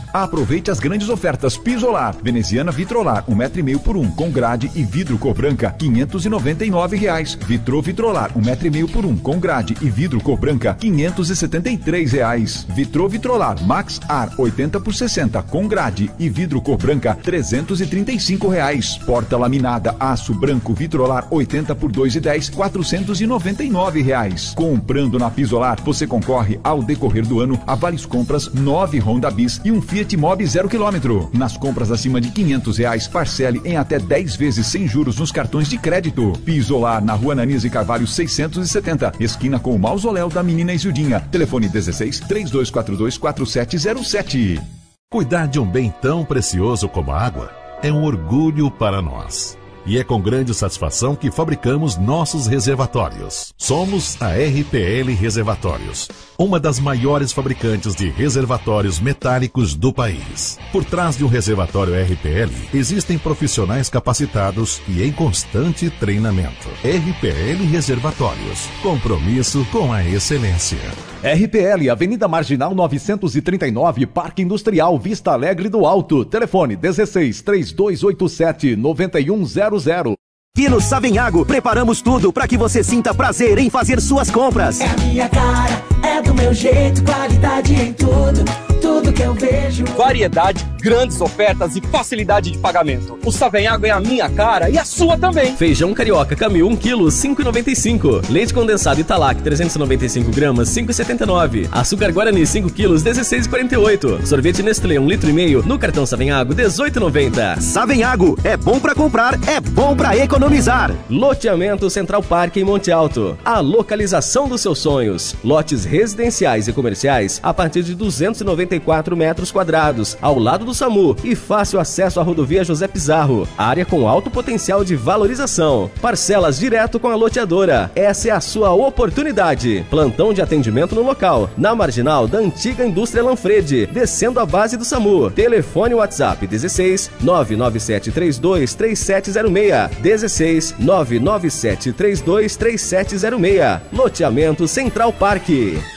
Aproveite as grandes ofertas Pisolar, veneziana Vitrolar, um metro e meio por um, com grade e vidro cor branca, quinhentos e noventa e nove reais. Vitro Vitrolar, um metro e meio por um, com grade e vidro cor branca, quinhentos e setenta e três reais. Vitro Vitrolar Max Ar, oitenta por sessenta, com grade e vidro cor branca, trezentos e trinta e cinco reais. Porta laminada aço branco Vitrolar, oitenta por dois e dez, quatrocentos e noventa e nove reais. Comprando na Pisolar, você concorre ao decorrer do ano a várias compras, nove Honda Bis e um Fiat Mobi zero quilômetro. Nas compras acima de quinhentos reais, parcele em até dez vezes sem juros nos cartões de crédito. Pisolar, na Rua Nanise Carvalho seiscentos e setenta, esquina com o mausoléu da menina Isildinha. Telefone dezesseis, três dois quatro dois, quatro sete zero sete. Cuidar de um bem tão precioso como a água é um orgulho para nós. E é com grande satisfação que fabricamos nossos reservatórios. Somos a R P L Reservatórios, uma das maiores fabricantes de reservatórios metálicos do país. Por trás de um reservatório R P L, existem profissionais capacitados e em constante treinamento. R P L Reservatórios, compromisso com a excelência. R P L, Avenida Marginal novecentos e trinta e nove, Parque Industrial, Vista Alegre do Alto. Telefone dezesseis, três dois oito sete, nove um zero zero. E no Savenhago, preparamos tudo para que você sinta prazer em fazer suas compras. É a minha cara, é do meu jeito, qualidade em tudo, tudo que eu vejo. Variedade, grandes ofertas e facilidade de pagamento. O Savenhago é a minha cara e a sua também. Feijão carioca Camil um quilo, cinco e noventa e cinco. Leite condensado Italac trezentos e noventa e cinco gramas, cinco e setenta e nove. Açúcar Guarani cinco quilos, dezesseis e quarenta e oito. Sorvete Nestlé um litro e meio, no cartão Savenhago dezoito e noventa. Savenhago, é bom pra comprar, é bom pra economizar. Loteamento Central Park em Monte Alto. A localização dos seus sonhos. Lotes residenciais e comerciais a partir de duzentos e noventa e quatro metros quadrados, ao lado do SAMU e fácil acesso à rodovia José Pizarro. Área com alto potencial de valorização. Parcelas direto com a loteadora. Essa é a sua oportunidade. Plantão de atendimento no local, na marginal da antiga indústria Lanfredi, descendo a base do SAMU. Telefone WhatsApp dezesseis, nove nove sete três dois, três sete zero seis. dezesseis, nove nove sete três dois, três sete zero seis. Loteamento Central Park.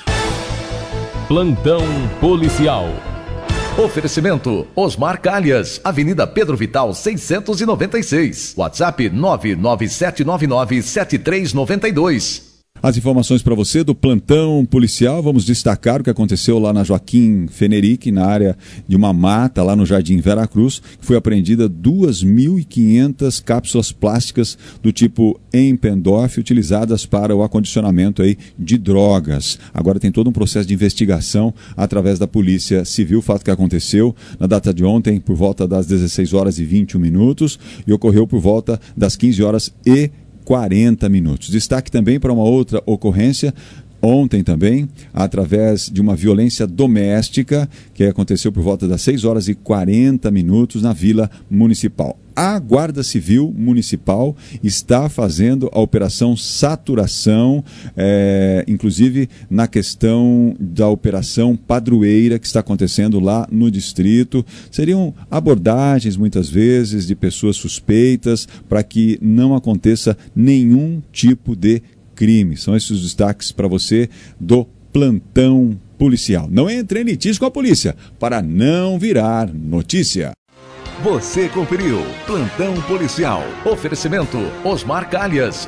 Plantão Policial. Oferecimento Osmar Calhas, Avenida Pedro Vital seiscentos e noventa e seis. WhatsApp nove nove sete nove nove sete três nove dois. As informações para você do plantão policial, vamos destacar o que aconteceu lá na Joaquim Fenerick, na área de uma mata, lá no Jardim Veracruz, que foi apreendida duas mil e quinhentas cápsulas plásticas do tipo Empendorf, utilizadas para o acondicionamento aí de drogas. Agora tem todo um processo de investigação através da Polícia Civil, o fato que aconteceu na data de ontem, por volta das dezesseis horas e vinte e um minutos, e ocorreu por volta das quinze horas e quarenta minutos. Destaque também para uma outra ocorrência ontem também, através de uma violência doméstica que aconteceu por volta das seis horas e quarenta minutos na Vila Municipal. A Guarda Civil Municipal está fazendo a operação saturação, é, inclusive na questão da operação padroeira que está acontecendo lá no distrito. Seriam abordagens, muitas vezes, de pessoas suspeitas para que não aconteça nenhum tipo de crime. São esses os destaques para você do plantão policial. Não entre em litígio com a polícia para não virar notícia. Você conferiu Plantão Policial. Oferecimento Osmar Calhas.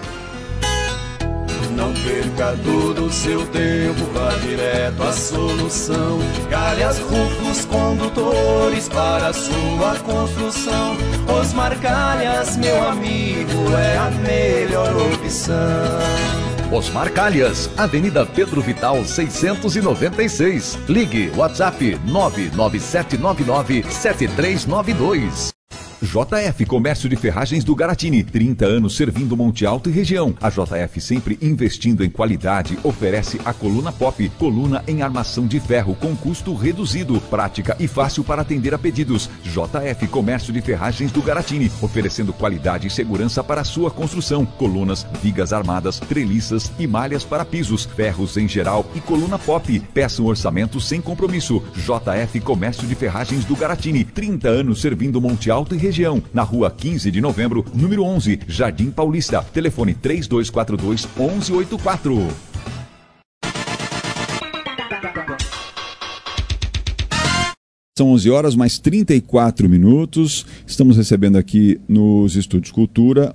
Não perca todo o seu tempo, vá direto à solução. Calhas Rufos Condutores para a sua construção. Osmar Calhas, meu amigo, é a melhor opção. Osmar Calhas, Avenida Pedro Vital seiscentos e noventa e seis. Ligue WhatsApp nove nove sete nove nove sete três nove dois. J F Comércio de Ferragens do Garatini, trinta anos servindo Monte Alto e região. A J F, sempre investindo em qualidade, oferece a coluna pop, coluna em armação de ferro com custo reduzido, prática e fácil para atender a pedidos. J F Comércio de Ferragens do Garatini, oferecendo qualidade e segurança para a sua construção. Colunas, vigas armadas, treliças e malhas para pisos, ferros em geral e coluna pop. Peça um orçamento sem compromisso. J F Comércio de Ferragens do Garatini, trinta anos servindo Monte Alto e região. Na rua quinze de novembro, número onze, Jardim Paulista. Telefone três dois quatro dois, onze oitenta e quatro. São onze horas mais trinta e quatro minutos. Estamos recebendo aqui nos Estúdios Cultura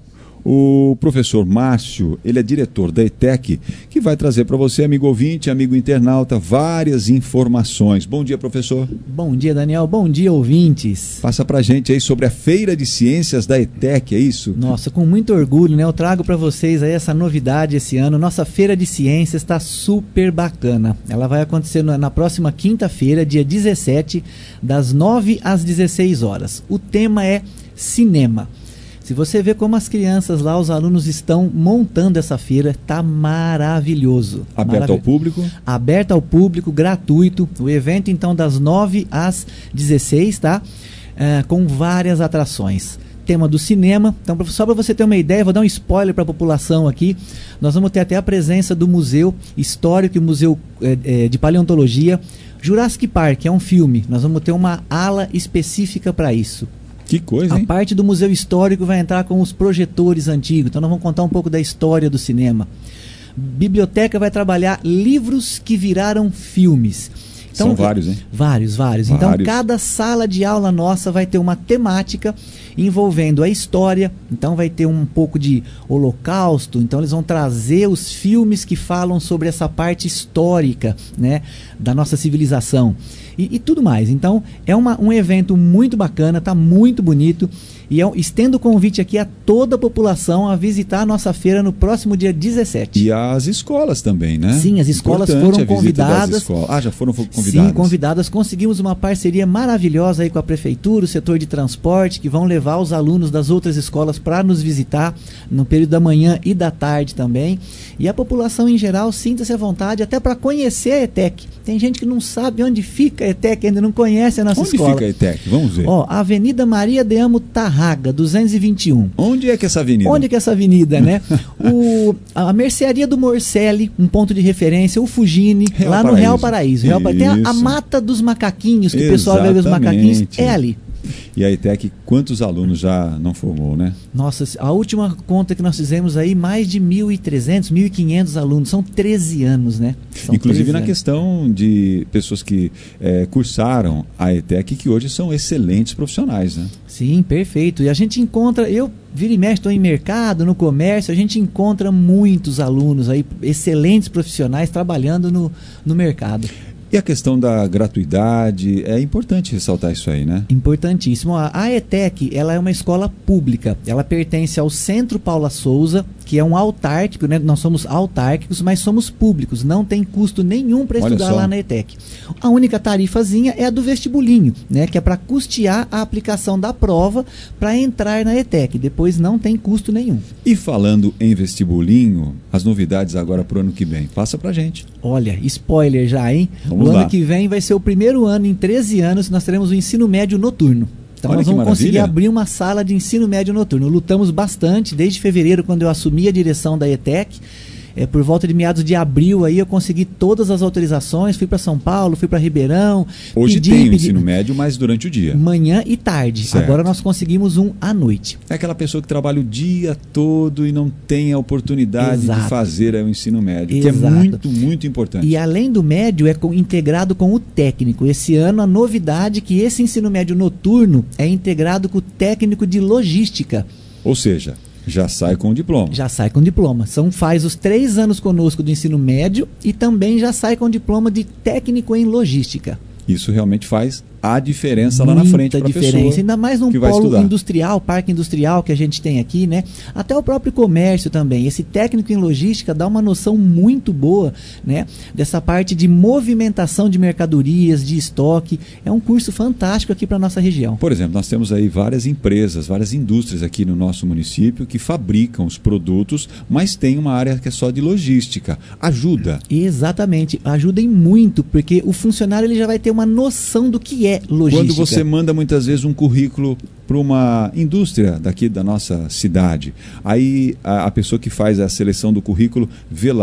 o professor Márcio, ele é diretor da ETEC, que vai trazer para você, amigo ouvinte, amigo internauta, várias informações. Bom dia, professor. Bom dia, Daniel. Bom dia, ouvintes. Passa para a gente aí sobre a Feira de Ciências da ETEC, é isso? Nossa, com muito orgulho, né? Eu trago para vocês aí essa novidade esse ano. Nossa Feira de Ciências está super bacana. Ela vai acontecer na, na próxima quinta-feira, dia dezessete, das nove às dezesseis horas. O tema é cinema. Se você vê como as crianças lá, os alunos estão montando essa feira, tá maravilhoso. Aberto Maravilhoso. ao público? Aberto ao público, gratuito. O evento, então, das nove às dezesseis, tá? É, com várias atrações. Tema do cinema. Então, só para você ter uma ideia, vou dar um spoiler para a população aqui. Nós vamos ter até a presença do Museu Histórico e Museu é, é, de Paleontologia. Jurassic Park é um filme. Nós vamos ter uma ala específica para isso. Que coisa, hein? A parte do Museu Histórico vai entrar com os projetores antigos. Então nós vamos contar um pouco da história do cinema. Biblioteca vai trabalhar livros que viraram filmes. Então, São vários, hein? Vários, vários. vários. Então cada sala de aula nossa vai ter uma temática envolvendo a história. Então vai ter um pouco de holocausto. Então eles vão trazer os filmes que falam sobre essa parte histórica, né, da nossa civilização. E, e tudo mais. Então, é uma, um evento muito bacana, tá muito bonito. E eu estendo o convite aqui a toda a população a visitar a nossa feira no próximo dia dezessete. E as escolas também, né? Sim, as escolas Importante foram a visita convidadas. das escolas. Ah, já foram convidadas? Sim, convidadas. Conseguimos uma parceria maravilhosa aí com a prefeitura, o setor de transporte, que vão levar os alunos das outras escolas para nos visitar no período da manhã e da tarde também. E a população em geral, sinta-se à vontade até para conhecer a ETEC. Tem gente que não sabe onde fica a ETEC, ainda não conhece a nossa onde escola. Onde fica a ETEC? Vamos ver. Ó, Avenida Maria de Amo Tarraga, duzentos e vinte e um. Onde é que é essa avenida? Onde é que é essa avenida, né? o, a Mercearia do Morcelli, um ponto de referência, o Fugine, Real lá no Paraíso. Real Paraíso. Real Paraíso. Tem a, a Mata dos Macaquinhos, que Exatamente. O pessoal vê os macaquinhos, é ali. E a ETEC, quantos alunos já não formou, né? Nossa, a última conta que nós fizemos aí, mais de mil e trezentos, mil e quinhentos alunos. São treze anos, né? São Inclusive na anos. questão de pessoas que é, cursaram a ETEC, que hoje são excelentes profissionais, né? Sim, perfeito. E a gente encontra, eu vira e mexe, estou em mercado, no comércio, a gente encontra muitos alunos aí, excelentes profissionais trabalhando no, no mercado. E a questão da gratuidade, é importante ressaltar isso aí, né? Importantíssimo. A ETEC, ela é uma escola pública, ela pertence ao Centro Paula Souza, que é um autárquico, né? Nós somos autárquicos, mas somos públicos, não tem custo nenhum para estudar lá na ETEC. A única tarifazinha é a do vestibulinho, né? Que é para custear a aplicação da prova para entrar na ETEC, depois não tem custo nenhum. E falando em vestibulinho, as novidades agora para o ano que vem, passa pra gente. Olha, spoiler já, hein? Vamos o ano lá. que vem vai ser o primeiro ano em treze anos que nós teremos o ensino médio noturno. Então Olha, nós vamos maravilha. conseguir abrir uma sala de ensino médio noturno. Lutamos bastante desde fevereiro, quando eu assumi a direção da ETEC. É, por volta de meados de abril aí eu consegui todas as autorizações, fui para São Paulo, fui para Ribeirão. Hoje pedi, tem o pedi... ensino médio, mas durante o dia. Manhã e tarde. Certo. Agora nós conseguimos um à noite. É aquela pessoa que trabalha o dia todo e não tem a oportunidade Exato. de fazer o ensino médio, Exato. que é muito, muito importante. E além do médio, é com, integrado com o técnico. Esse ano a novidade é que esse ensino médio noturno é integrado com o técnico de logística. Ou seja, já sai com o diploma. Já sai com diploma. São, faz os três anos conosco do ensino médio e também já sai com diploma de técnico em logística. Isso realmente faz a diferença lá na frente para a pessoa. Muita diferença, ainda mais num que vai polo estudar. industrial, parque industrial que a gente tem aqui, né? Até o próprio comércio também. Esse técnico em logística dá uma noção muito boa, né? Dessa parte de movimentação de mercadorias, de estoque. É um curso fantástico aqui para a nossa região. Por exemplo, nós temos aí várias empresas, várias indústrias aqui no nosso município que fabricam os produtos, mas tem uma área que é só de logística. Ajuda. Exatamente. Ajudem muito, porque o funcionário ele já vai ter uma noção do que é logística. Quando você manda muitas vezes um currículo para uma indústria daqui da nossa cidade, aí a, a pessoa que faz a seleção do currículo vê lá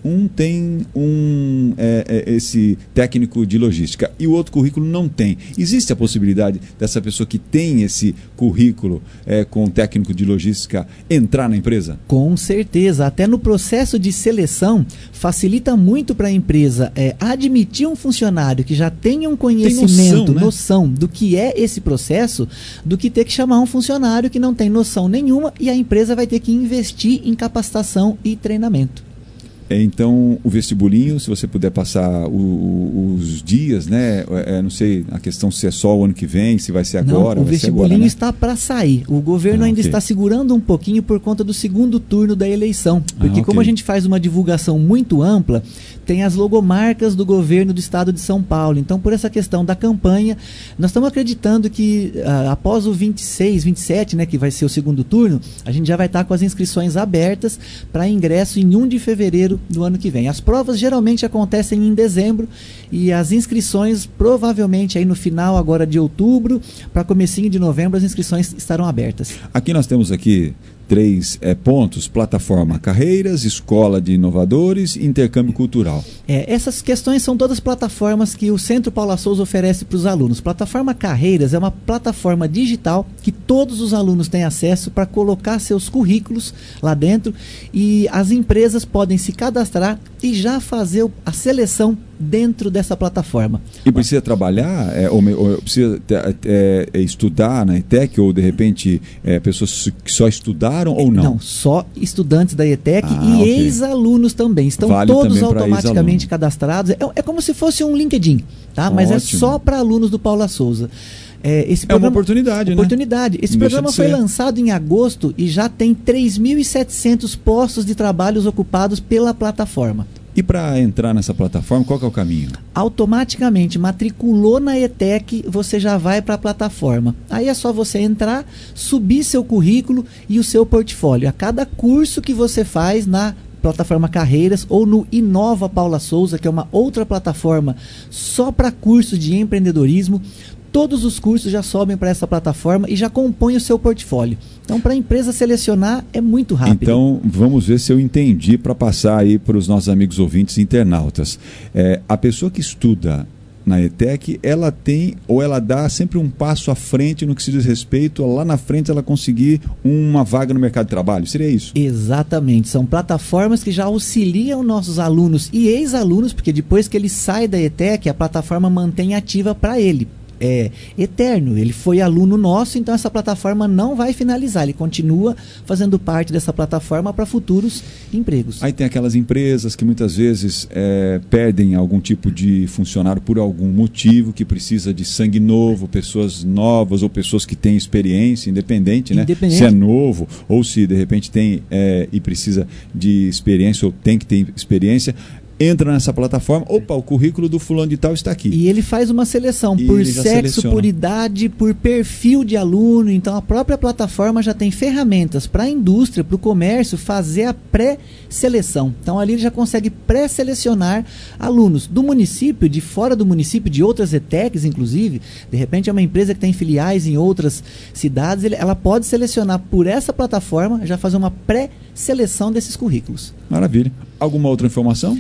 um tem um, é, é, esse técnico de logística e o outro currículo não tem. Existe a possibilidade dessa pessoa que tem esse currículo é, com técnico de logística entrar na empresa? Com certeza. Até no processo de seleção, facilita muito para a empresa é, admitir um funcionário que já tenha um conhecimento, tem noção, né? noção do que é esse processo, do que ter que chamar um funcionário que não tem noção nenhuma e a empresa vai ter que investir em capacitação e treinamento. Então, o vestibulinho, se você puder passar o, o, os dias, né? É, não sei, a questão se é só o ano que vem, se vai ser agora. Não, o vai vestibulinho ser agora, né? está para sair. O governo ah, ainda okay. está segurando um pouquinho por conta do segundo turno da eleição. Porque ah, como okay. a gente faz uma divulgação muito ampla, tem as logomarcas do governo do estado de São Paulo. Então, por essa questão da campanha, nós estamos acreditando que uh, após o vinte e seis, vinte e sete, né, que vai ser o segundo turno, a gente já vai estar com as inscrições abertas para ingresso em primeiro de fevereiro do ano que vem. As provas geralmente acontecem em dezembro e as inscrições provavelmente aí no final agora de outubro para comecinho de novembro as inscrições estarão abertas. Aqui nós temos aqui três é, pontos: plataforma Carreiras, Escola de Inovadores e Intercâmbio Cultural. É, essas questões são todas plataformas que o Centro Paula Souza oferece para os alunos. Plataforma Carreiras é uma plataforma digital que todos os alunos têm acesso para colocar seus currículos lá dentro e as empresas podem se cadastrar e já fazer a seleção dentro dessa plataforma. E precisa trabalhar, é, ou, ou precisa é, é, estudar na ETEC, ou de repente é, pessoas que só estudaram ou não? Não, só estudantes da ETEC ah, e okay. ex-alunos também. Estão vale todos também automaticamente cadastrados. É, é como se fosse um LinkedIn, tá? Mas Ótimo. É só para alunos do Paula Souza. É, esse é programa, uma oportunidade, oportunidade. né? Esse Não programa foi lançado em agosto e já tem três mil e setecentos postos de trabalhos ocupados pela plataforma. E para entrar nessa plataforma, qual que é o caminho? Automaticamente, matriculou na ETEC, você já vai para a plataforma. Aí é só você entrar, subir seu currículo e o seu portfólio. A cada curso que você faz na plataforma Carreiras ou no Inova Paula Souza, que é uma outra plataforma só para cursos de empreendedorismo, todos os cursos já sobem para essa plataforma e já compõem o seu portfólio. Então, para a empresa selecionar, é muito rápido. Então, vamos ver se eu entendi para passar aí para os nossos amigos ouvintes internautas. É, a pessoa que estuda na ETEC, ela tem, ou ela dá sempre um passo à frente no que se diz respeito, lá na frente ela conseguir uma vaga no mercado de trabalho, seria isso? Exatamente, são plataformas que já auxiliam nossos alunos e ex-alunos, porque depois que ele sai da ETEC, a plataforma mantém ativa para ele. É eterno, ele foi aluno nosso, então essa plataforma não vai finalizar, ele continua fazendo parte dessa plataforma para futuros empregos. Aí tem aquelas empresas que muitas vezes é, perdem algum tipo de funcionário por algum motivo, que precisa de sangue novo, pessoas novas ou pessoas que têm experiência, independente, né? Independente. Se é novo ou se de repente tem é, e precisa de experiência ou tem que ter experiência. Entra nessa plataforma, opa, o currículo do fulano de tal está aqui. E ele faz uma seleção e por sexo, seleciona. Por idade, por perfil de aluno. Então a própria plataforma já tem ferramentas para a indústria, para o comércio, fazer a pré-seleção. Então ali ele já consegue pré-selecionar alunos do município, de fora do município, de outras ETECs, inclusive. De repente é uma empresa que tem filiais em outras cidades, ele, ela pode selecionar por essa plataforma, já fazer uma pré-seleção desses currículos. Maravilha. Alguma outra informação?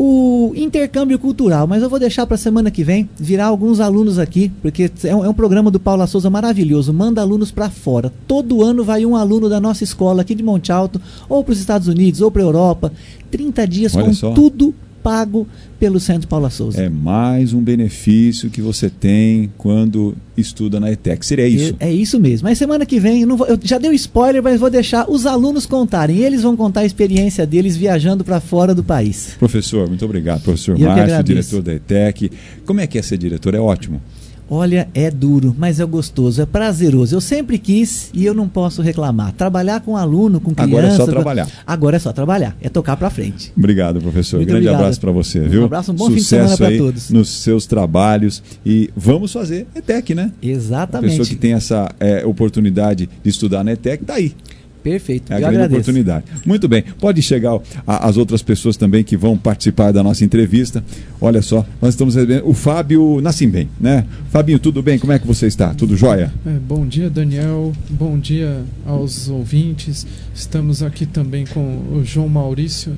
O intercâmbio cultural, mas eu vou deixar para a semana que vem virar alguns alunos aqui, porque é um, é um programa do Paula Souza maravilhoso, manda alunos para fora. Todo ano vai um aluno da nossa escola aqui de Monte Alto, ou para os Estados Unidos, ou para a Europa, trinta dias Olha com só. tudo pago pelo Centro Paula Souza. É mais um benefício que você tem quando estuda na ETEC. Seria isso? É, é isso mesmo. Mas semana que vem, eu, não vou, eu já dei um spoiler, mas vou deixar os alunos contarem. Eles vão contar a experiência deles viajando para fora do país. Professor, muito obrigado. Professor Eu Márcio, diretor da ETEC. Como é que é ser diretor? É ótimo. Olha, é duro, mas é gostoso, é prazeroso. Eu sempre quis e eu não posso reclamar. Trabalhar com aluno, com criança... Agora é só trabalhar. Agora é só trabalhar, é tocar para frente. Obrigado, professor. Muito Grande obrigado. abraço para você, viu? Um abraço, um bom Sucesso fim de semana para aí todos. nos seus trabalhos e vamos fazer ETEC, né? Exatamente. A pessoa que tem essa é, oportunidade de estudar na ETEC, tá aí. Perfeito, é a eu grande agradeço. oportunidade. Muito bem, pode chegar a, as outras pessoas também que vão participar da nossa entrevista. Olha só, nós estamos recebendo o Fábio Nascimbem, né? Fabinho, tudo bem? Como é que você está? Tudo jóia? É, bom dia, Daniel. Bom dia aos ouvintes. Estamos aqui também com o João Maurício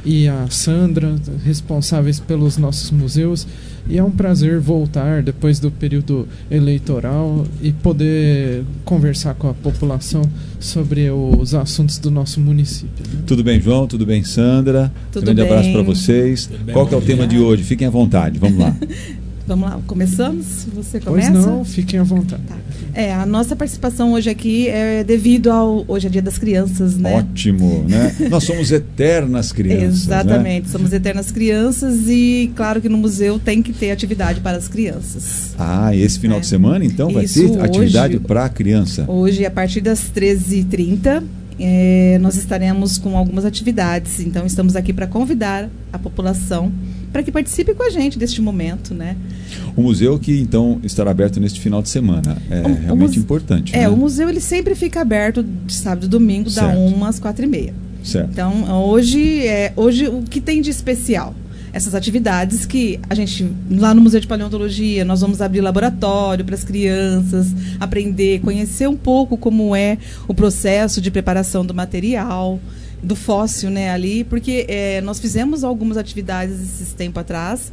e a Sandra, responsáveis pelos nossos museus. E é um prazer voltar depois do período eleitoral e poder conversar com a população sobre os assuntos do nosso município. Né? Tudo bem, João? Tudo bem, Sandra? Tudo Grande bem. abraço para vocês. Bem, Qual que é o tema de hoje? Fiquem à vontade, vamos lá. Vamos lá, começamos? Você começa? Pois não, fiquem à vontade. Tá. É, a nossa participação hoje aqui é devido ao... Hoje é Dia das Crianças, né? Ótimo, né? Nós somos eternas crianças. Exatamente, né? somos eternas crianças e claro que no museu tem que ter atividade para as crianças. Ah, esse final é. de semana, então, vai Isso, ter hoje, atividade para a criança? Hoje, a partir das treze e trinta, é, nós estaremos com algumas atividades. Então, estamos aqui para convidar a população para que participe com a gente deste momento, né? O museu que, então, estará aberto neste final de semana. É o, realmente o muse... importante. É, né? o museu ele sempre fica aberto de sábado e domingo, da uma às quatro e meia. Certo. Então, hoje, é, hoje, o que tem de especial? Essas atividades que a gente, lá no Museu de Paleontologia, nós vamos abrir laboratório para as crianças, aprender, conhecer um pouco como é o processo de preparação do material, do fóssil, né, ali, porque é, nós fizemos algumas atividades esses tempos atrás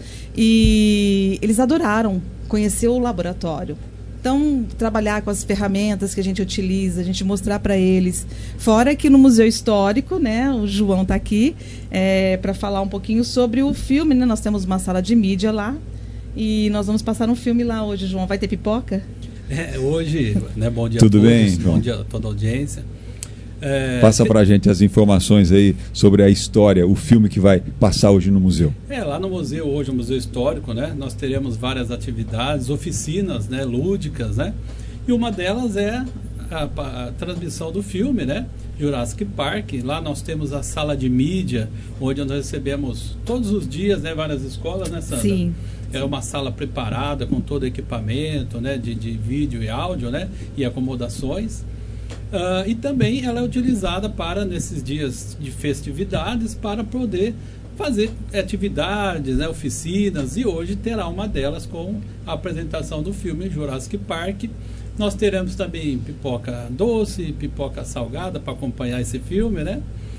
e eles adoraram conhecer o laboratório. Então, trabalhar com as ferramentas que a gente utiliza, a gente mostrar para eles. Fora que no Museu Histórico, né, o João está aqui é, para falar um pouquinho sobre o filme, né? Nós temos uma sala de mídia lá e nós vamos passar um filme lá hoje, João. Vai ter pipoca? É, hoje, né, bom dia Tudo a todos, bem, bom João? dia a toda a audiência. É, Passa te... para a gente as informações aí sobre a história, o filme que vai passar hoje no museu. É, lá no museu, hoje o Museu Histórico, né, nós teremos várias atividades, oficinas, né, lúdicas, né, e uma delas é a, a, a transmissão do filme, né, Jurassic Park. Lá nós temos a sala de mídia, onde nós recebemos todos os dias, né, várias escolas, né, Sandra? Sim. É uma sala preparada com todo equipamento, né, de, de vídeo e áudio, né, e acomodações. Uh, e também ela é utilizada para, nesses dias de festividades, para poder fazer atividades, né, oficinas, e hoje terá uma delas com a apresentação do filme Jurassic Park. Nós teremos também pipoca doce, pipoca salgada para acompanhar esse filme, né?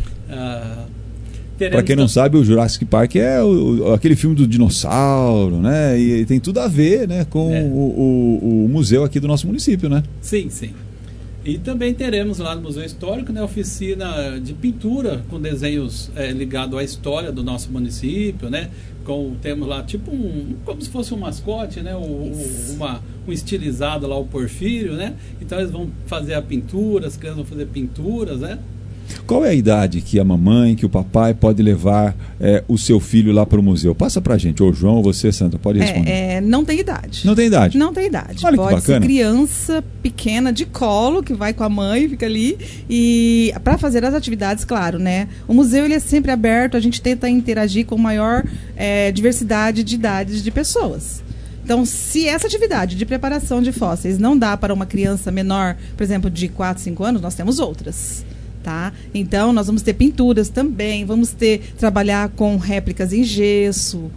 Uh, Para quem não sabe, o Jurassic Park é o, aquele filme do dinossauro, né? E, e tem tudo a ver, né, com é. o, o, o museu aqui do nosso município, né? Sim, sim. E também teremos lá no Museu Histórico, né, oficina de pintura com desenhos é, ligados à história do nosso município, né? Com, temos lá tipo um, como se fosse um mascote, né? O, o, uma, um estilizado lá, o Porfírio, né? Então eles vão fazer a pintura, as crianças vão fazer pinturas, né? Qual é a idade que a mamãe, que o papai pode levar é, o seu filho lá para o museu? Passa pra gente, ou João, ou você, Sandra, pode responder. É, é, não tem idade. Não tem idade? Não tem idade. Olha pode que bacana. ser criança pequena de colo, que vai com a mãe, fica ali, e para fazer as atividades, claro, né? O museu ele é sempre aberto, a gente tenta interagir com maior é, diversidade de idades de pessoas. Então, se essa atividade de preparação de fósseis não dá para uma criança menor, por exemplo, de quatro, cinco anos, nós temos outras. Tá? Então, nós vamos ter pinturas também, vamos ter, trabalhar com réplicas em gesso,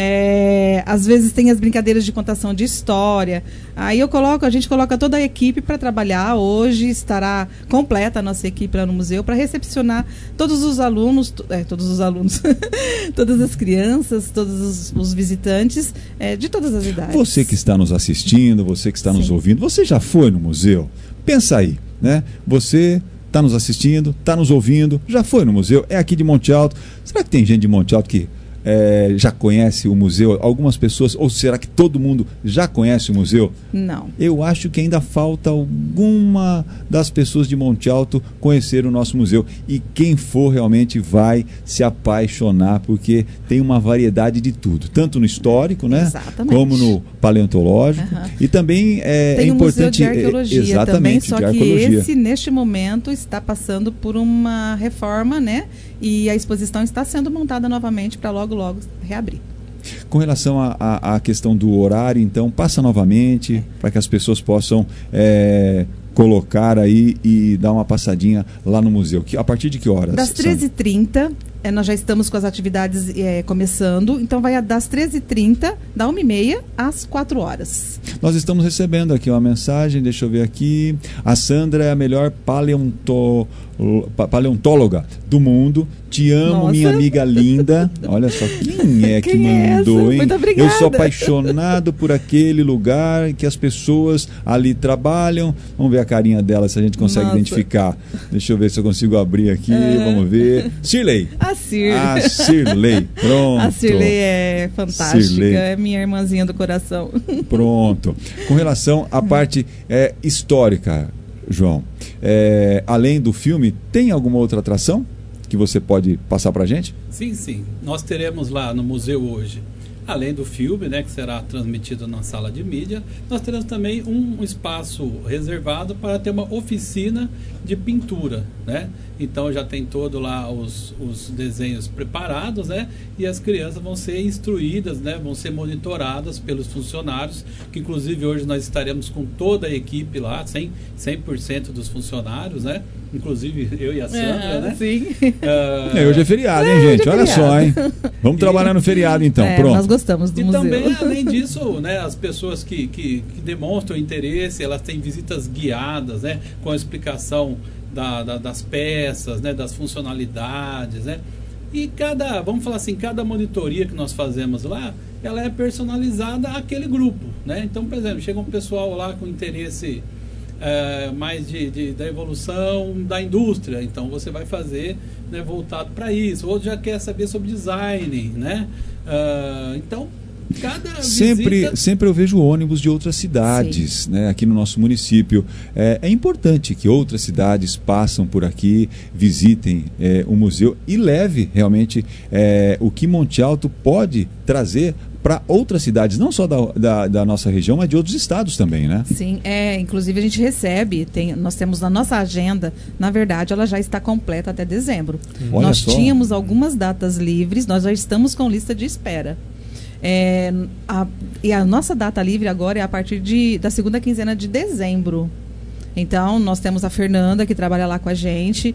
é, às vezes tem as brincadeiras de contação de história. Aí eu coloco, a gente coloca toda a equipe para trabalhar. Hoje estará completa a nossa equipe lá no museu para recepcionar todos os alunos, é, todos os alunos, todas as crianças, todos os, os visitantes é, de todas as idades. Você que está nos assistindo, você que está Sim. nos ouvindo, você já foi no museu? Pensa aí, né? Você está nos assistindo, está nos ouvindo, já foi no museu, é aqui de Monte Alto. Será que tem gente de Monte Alto que é, já conhece o museu? Algumas pessoas, ou será que todo mundo já conhece o museu? Não. Eu acho que ainda falta alguma das pessoas de Monte Alto conhecer o nosso museu. E quem for realmente vai se apaixonar, porque tem uma variedade de tudo, tanto no histórico, né? Exatamente. Como no paleontológico. Uhum. E também é, tem é um importante. Museu de arqueologia exatamente, também, só de que arqueologia. Esse, neste momento, está passando por uma reforma, né? E a exposição está sendo montada novamente para logo, logo reabrir. Com relação à questão do horário, então, passa novamente é. para que as pessoas possam é, colocar aí e dar uma passadinha lá no museu. Que, a partir de que horas? Das treze e trinta, é, nós já estamos com as atividades é, começando, então vai das treze e trinta, da uma e meia às quatro horas. Nós estamos recebendo aqui uma mensagem, deixa eu ver aqui. A Sandra é a melhor paleonto, paleontóloga do mundo. Te amo, Nossa. minha amiga linda. Olha só, quem é que Quem é mandou, essa? hein? Muito obrigada. Eu sou apaixonado por aquele lugar em que as pessoas ali trabalham. Vamos ver a carinha dela, se a gente consegue Nossa. identificar. Deixa eu ver se eu consigo abrir aqui. É. Vamos ver. Cirlei. A Cir. A Cirlei. Pronto. A Cirlei é fantástica, Cirlei. é minha irmãzinha do coração. Pronto. Com relação à parte é, histórica, João, é, além do filme, tem alguma outra atração que você pode passar pra gente? Sim, sim. Nós teremos lá no museu hoje, além do filme, né, que será transmitido na sala de mídia, nós teremos também um espaço reservado para ter uma oficina de pintura, né? Então já tem todo lá os, os desenhos preparados, né? E as crianças vão ser instruídas, né? Vão ser monitoradas pelos funcionários, que inclusive hoje nós estaremos com toda a equipe lá, cem por cento dos funcionários, né? Inclusive eu e a Sandra, É, né? sim. Uh, É, hoje é feriado, hein, É, gente? hoje é Olha feriado. só, hein? Vamos trabalhar no feriado, então. É, Pronto. nós gostamos do E museu. também, além disso, né, as pessoas que, que, que demonstram interesse, elas têm visitas guiadas, né, com a explicação da, da, das peças, né, das funcionalidades, né? E cada, vamos falar assim, cada monitoria que nós fazemos lá, ela é personalizada àquele grupo, né? Então, por exemplo, chega um pessoal lá com interesse é, mais de, de, da evolução da indústria, então você vai fazer, né, voltado para isso. Outro já quer saber sobre design, né? Uh, então, cada Sempre, visita... sempre eu vejo ônibus de outras cidades, né, aqui no nosso município. É, é importante que outras cidades passem por aqui, visitem é, o museu e leve realmente é, o que Monte Alto pode trazer para outras cidades, não só da, da, da nossa região, mas de outros estados também, né? Sim, é, inclusive a gente recebe, tem, nós temos na nossa agenda, na verdade ela já está completa até dezembro. Olha nós só. tínhamos algumas datas livres, nós já estamos com lista de espera. É, a, e a nossa data livre agora é a partir de, da segunda quinzena de dezembro. Então, nós temos a Fernanda, que trabalha lá com a gente,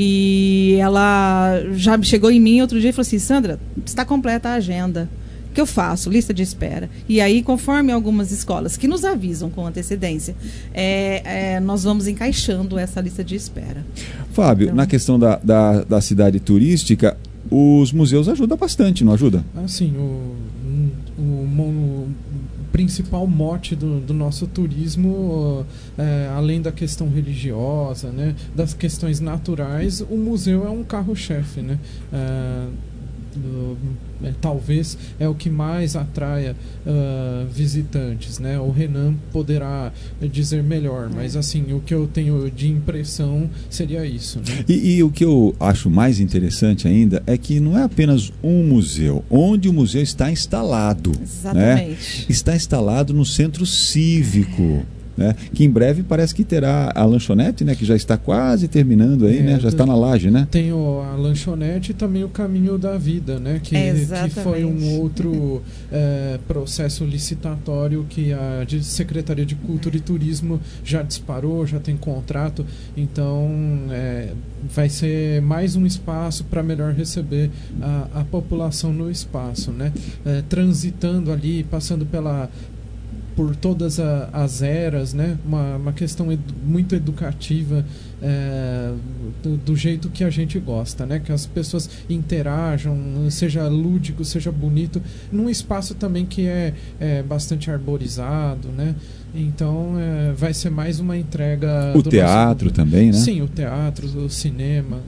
e ela já chegou em mim outro dia e falou assim: Sandra, está completa a agenda. O que eu faço? Lista de espera. E aí, conforme algumas escolas que nos avisam com antecedência, é, é, nós vamos encaixando essa lista de espera. Fábio, Então- na questão da, da, da cidade turística, os museus ajudam bastante, não ajuda? Assim, o, o, o, o principal mote do, do nosso turismo, é, além da questão religiosa, né, das questões naturais, o museu é um carro-chefe, né? É, do- é, talvez é o que mais atraia uh, visitantes, né? O Renan poderá dizer melhor, mas assim, o que eu tenho de impressão seria isso, né? E, e o que eu acho mais interessante ainda é que não é apenas um museu, onde o museu está instalado. Exatamente. Né? Está instalado no centro cívico. Né? Que em breve parece que terá a lanchonete, né? Que já está quase terminando aí, É, né? Já está na laje, né? Tem o, a lanchonete e também o Caminho da Vida, né? Que, Exatamente. que foi um outro é, processo licitatório que a de Secretaria de Cultura e Turismo já disparou, já tem contrato. Então, é, vai ser mais um espaço para melhor receber a, a população no espaço, né? É, transitando ali, passando pela... por todas a, as eras, né? Uma, uma questão edu, muito educativa, é, do, do jeito que a gente gosta, né? Que as pessoas interajam, seja lúdico, seja bonito, num espaço também que é, é bastante arborizado, né? Então, é, vai ser mais uma entrega... O do teatro nosso... também, né? Sim, o teatro, o cinema...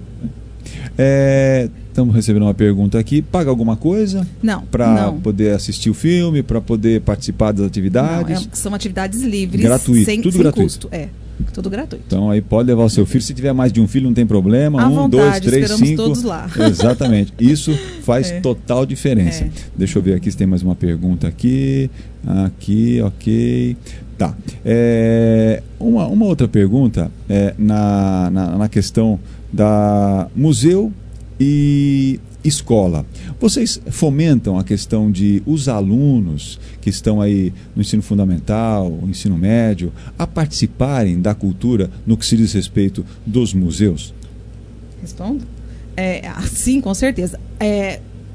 É, estamos recebendo uma pergunta aqui. Paga alguma coisa? Não, Para não. poder assistir o filme, para poder participar das atividades? Não, é- são atividades livres, Gratuito, sem, tudo sem gratuito. custo. É, tudo gratuito. Então aí pode levar o seu filho. Se tiver mais de um filho, não tem problema. À um, vontade, dois, três, esperamos cinco. todos lá. Exatamente. Isso faz É. total diferença. É. Deixa eu ver aqui se tem mais uma pergunta aqui. Aqui, ok. Tá. É, uma, uma outra pergunta é, na, na, na questão da museu e escola. Vocês fomentam a questão de os alunos que estão aí no ensino fundamental, o ensino médio, a participarem da cultura no que se diz respeito dos museus? Respondo? É, sim, com certeza. É,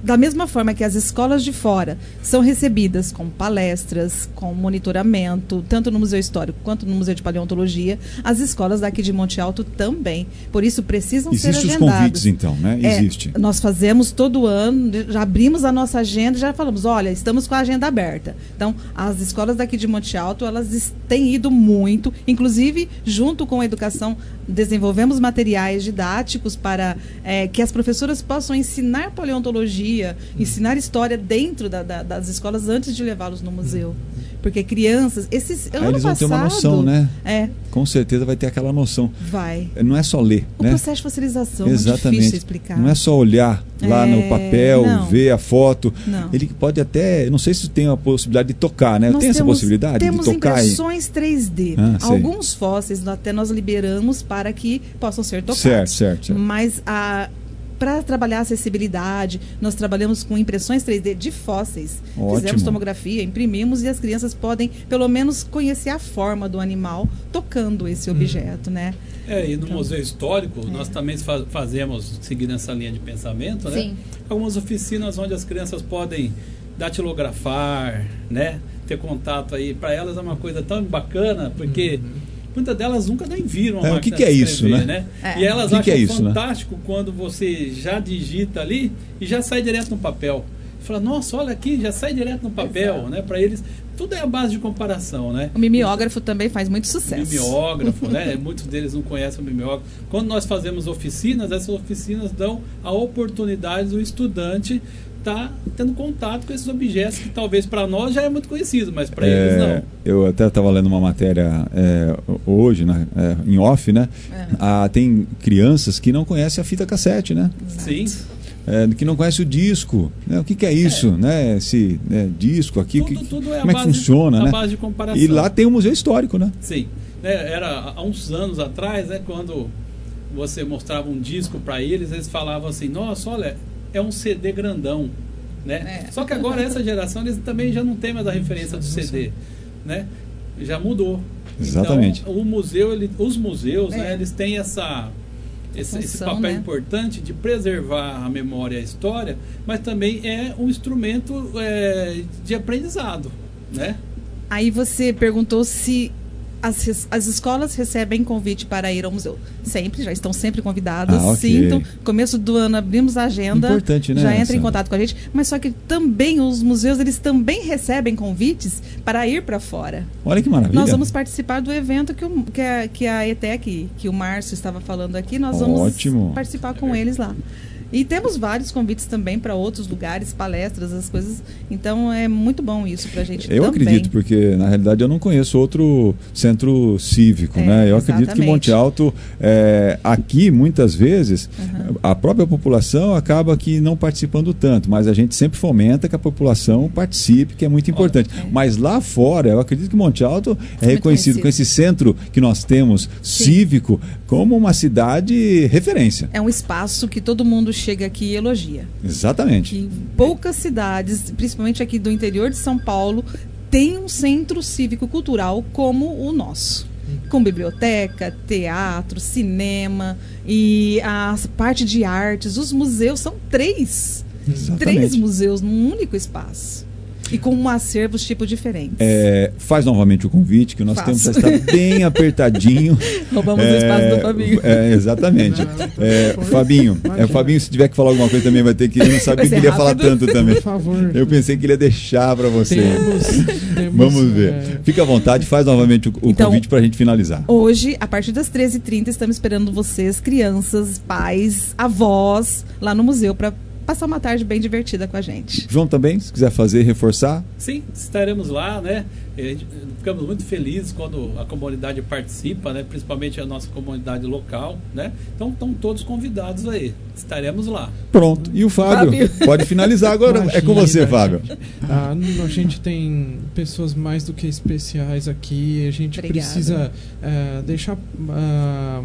da mesma forma que as escolas de fora são recebidas com palestras, com monitoramento, tanto no Museu Histórico quanto no Museu de Paleontologia, as escolas daqui de Monte Alto também. Por isso precisam Existe ser agendadas. Existe os convites, então, né? É, Existe. Nós fazemos todo ano, já abrimos a nossa agenda, já falamos, olha, estamos com a agenda aberta. Então, as escolas daqui de Monte Alto, elas têm ido muito, inclusive, junto com a educação, desenvolvemos materiais didáticos para é, que as professoras possam ensinar paleontologia, ensinar história dentro da, da, das escolas antes de levá-los no museu. Porque crianças, esses Aí ano eles vão passado, ter uma noção, né? É. Com certeza vai ter aquela noção. Vai. Não é só ler, O né? processo de facilitação Exatamente. é muito difícil de explicar. Não é só olhar lá É, no papel, não. ver a foto. Não. Ele pode até, não sei se tem a possibilidade de tocar, né? Nós tem essa temos- possibilidade temos de tocar? impressões três D. Ah, sei. Alguns fósseis até nós liberamos para que possam ser tocados. Certo, certo, certo. Mas a para trabalhar a acessibilidade, nós trabalhamos com impressões três D de fósseis. Ótimo. Fizemos tomografia, imprimimos e as crianças podem, pelo menos, conhecer a forma do animal tocando esse objeto, né? É, e no Então, Museu Histórico, é. nós também fa- fazemos, seguindo essa linha de pensamento, né? Sim. Algumas oficinas onde as crianças podem datilografar, né? Ter contato aí. Para elas é uma coisa tão bacana, porque muitas delas nunca nem viram a É, o máquina que que é de isso, escrever, né? É. E elas O que que acham é isso, né? fantástico quando você já digita ali e já sai direto no papel. Fala, nossa, olha aqui, já sai direto no papel, Exato. né? Para eles, tudo é a base de comparação, né? O mimeógrafo também faz muito sucesso. Mimeógrafo, né? Muitos deles não conhecem o mimeógrafo. Quando nós fazemos oficinas, essas oficinas dão a oportunidade do estudante estar tá tendo contato com esses objetos que talvez para nós já é muito conhecido, mas para eles não. Eu até estava lendo uma matéria é, hoje, né, é, em off, né? É. Ah, tem crianças que não conhecem a fita cassete, né? Sim. É, que não conhece o disco, né? O que, que é isso, né? Esse né, disco aqui, Tudo, que, tudo é a como é que base- funciona, a né? base de comparação. E lá tem o Museu Histórico, né? Sim. É, era há uns anos atrás, né, quando você mostrava um disco para eles, eles falavam assim, nossa, olha, é um C D grandão, né? É. Só que agora essa geração eles também já não tem mais a referência do C D, né? Já mudou. Exatamente. Então, o museu, ele, os museus, É. né, eles têm essa esse, esse função, papel né? importante de preservar a memória e a história, mas também é um instrumento é, de aprendizado, né? Aí você perguntou se as, res- as escolas recebem convite para ir ao museu. Sempre, já estão sempre convidadas. Ah, ok. Sintam. Começo do ano abrimos a agenda. Importante, né, Já entra em Sandra? contato com a gente. Mas só que também os museus, eles também recebem convites para ir para fora. Olha que maravilha. Nós vamos participar do evento que, o, que, a, que a E T E C, que o Márcio estava falando aqui, nós vamos Ótimo. participar com eles lá. E temos vários convites também para outros lugares, palestras, as coisas. Então é muito bom isso para a gente Eu também. acredito, porque na realidade eu não conheço outro centro cívico, É, né? Eu acredito que exatamente. Monte Alto, é, aqui muitas vezes, Uhum. a própria população acaba que não participando tanto, mas a gente sempre fomenta que a população participe, que é muito importante. Mas lá fora, eu acredito que Monte Alto é reconhecido conhecido. com esse centro que nós temos cívico como uma cidade referência. É um espaço que todo mundo chega aqui e elogia. Exatamente. Que poucas cidades, principalmente aqui do interior de São Paulo, têm um centro cívico-cultural como o nosso. Com biblioteca, teatro, cinema e a parte de artes. Os museus são três. Exatamente. Três museus num único espaço. E com um acervo tipo diferente. É, faz novamente o convite, que o nosso Faço. tempo já está bem apertadinho. Roubamos o espaço do Fabinho. É, exatamente. É, Fabinho, é, Fabinho, se tiver que falar alguma coisa também vai ter que ir. Não sabia Vai que ser ele ia falar rápido. tanto também. Por favor. Eu pensei que ele ia deixar para você. Temos, temos, Vamos ver. é, Fica à vontade, faz novamente o, o Então, convite para a gente finalizar. Hoje, a partir das treze e trinta, estamos esperando vocês, crianças, pais, avós, lá no museu para passar uma tarde bem divertida com a gente. João também, se quiser fazer, reforçar. Sim, estaremos lá, né? E ficamos muito felizes quando a comunidade participa, né? Principalmente a nossa comunidade local, né? Então estão todos convidados aí. Estaremos lá. Pronto. E o Fábio? Fábio. Pode finalizar agora. É com Imagina, você, Fábio. Ah, a gente tem pessoas mais do que especiais aqui. A gente Obrigada. precisa eh, deixar ah,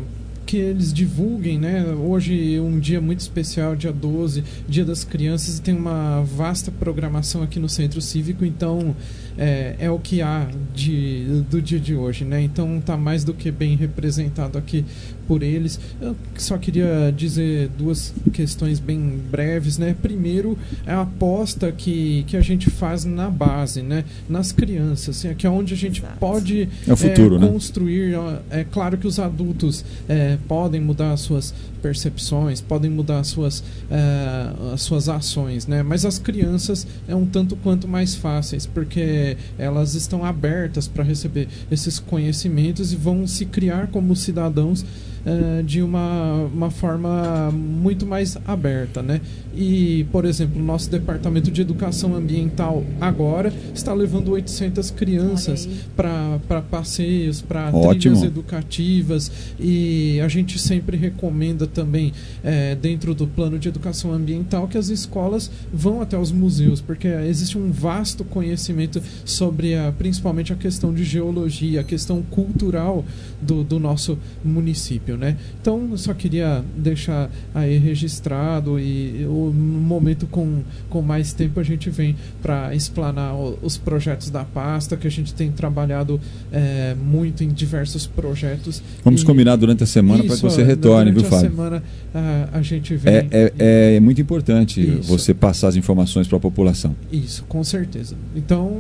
que eles divulguem, né? Hoje é um dia muito especial, dia doze, Dia das Crianças, e tem uma vasta programação aqui no Centro Cívico, então é, é o que há de, do dia de hoje, né? Então tá mais do que bem representado aqui por eles. Eu só queria dizer duas questões bem breves, né? Primeiro, é a aposta que, que a gente faz na base, né? Nas crianças, assim, que é onde a gente Exato. pode é o futuro, é, né? construir. É claro que os adultos é, podem mudar as suas percepções, podem mudar as suas, uh, as suas ações, né? Mas as crianças é um tanto quanto mais fáceis, porque elas estão abertas para receber esses conhecimentos e vão se criar como cidadãos uh, de uma, uma forma muito mais aberta, né? E, por exemplo, o nosso Departamento de Educação Ambiental agora está levando oitocentas crianças para passeios, para trilhas educativas, e a gente sempre recomenda também, é, dentro do plano de educação ambiental, que as escolas vão até os museus, porque existe um vasto conhecimento sobre, a, principalmente, a questão de geologia, a questão cultural do, do nosso município, né? Então, eu só queria deixar aí registrado, e no momento com, com mais tempo a gente vem para explanar o, os projetos da pasta, que a gente tem trabalhado é, muito em diversos projetos. Vamos e, combinar durante a semana para que você retorne, viu, Fábio? Durante a semana a, a gente vem... É, é, é, é muito importante Isso. você passar as informações para a população. Isso, com certeza. Então,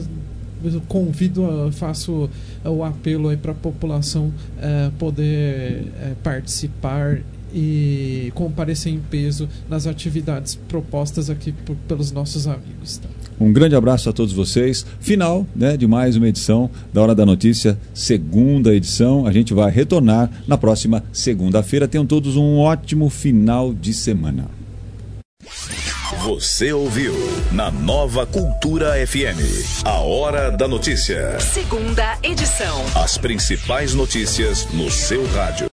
eu convido, faço o apelo aí para a população é, poder é, participar e comparecer em peso nas atividades propostas aqui por, pelos nossos amigos. Tá? Um grande abraço a todos vocês. Final, né, de mais uma edição da Hora da Notícia, segunda edição. A gente vai retornar na próxima segunda-feira. Tenham todos um ótimo final de semana. Você ouviu na Nova Cultura F M, a Hora da Notícia. Segunda edição. As principais notícias no seu rádio.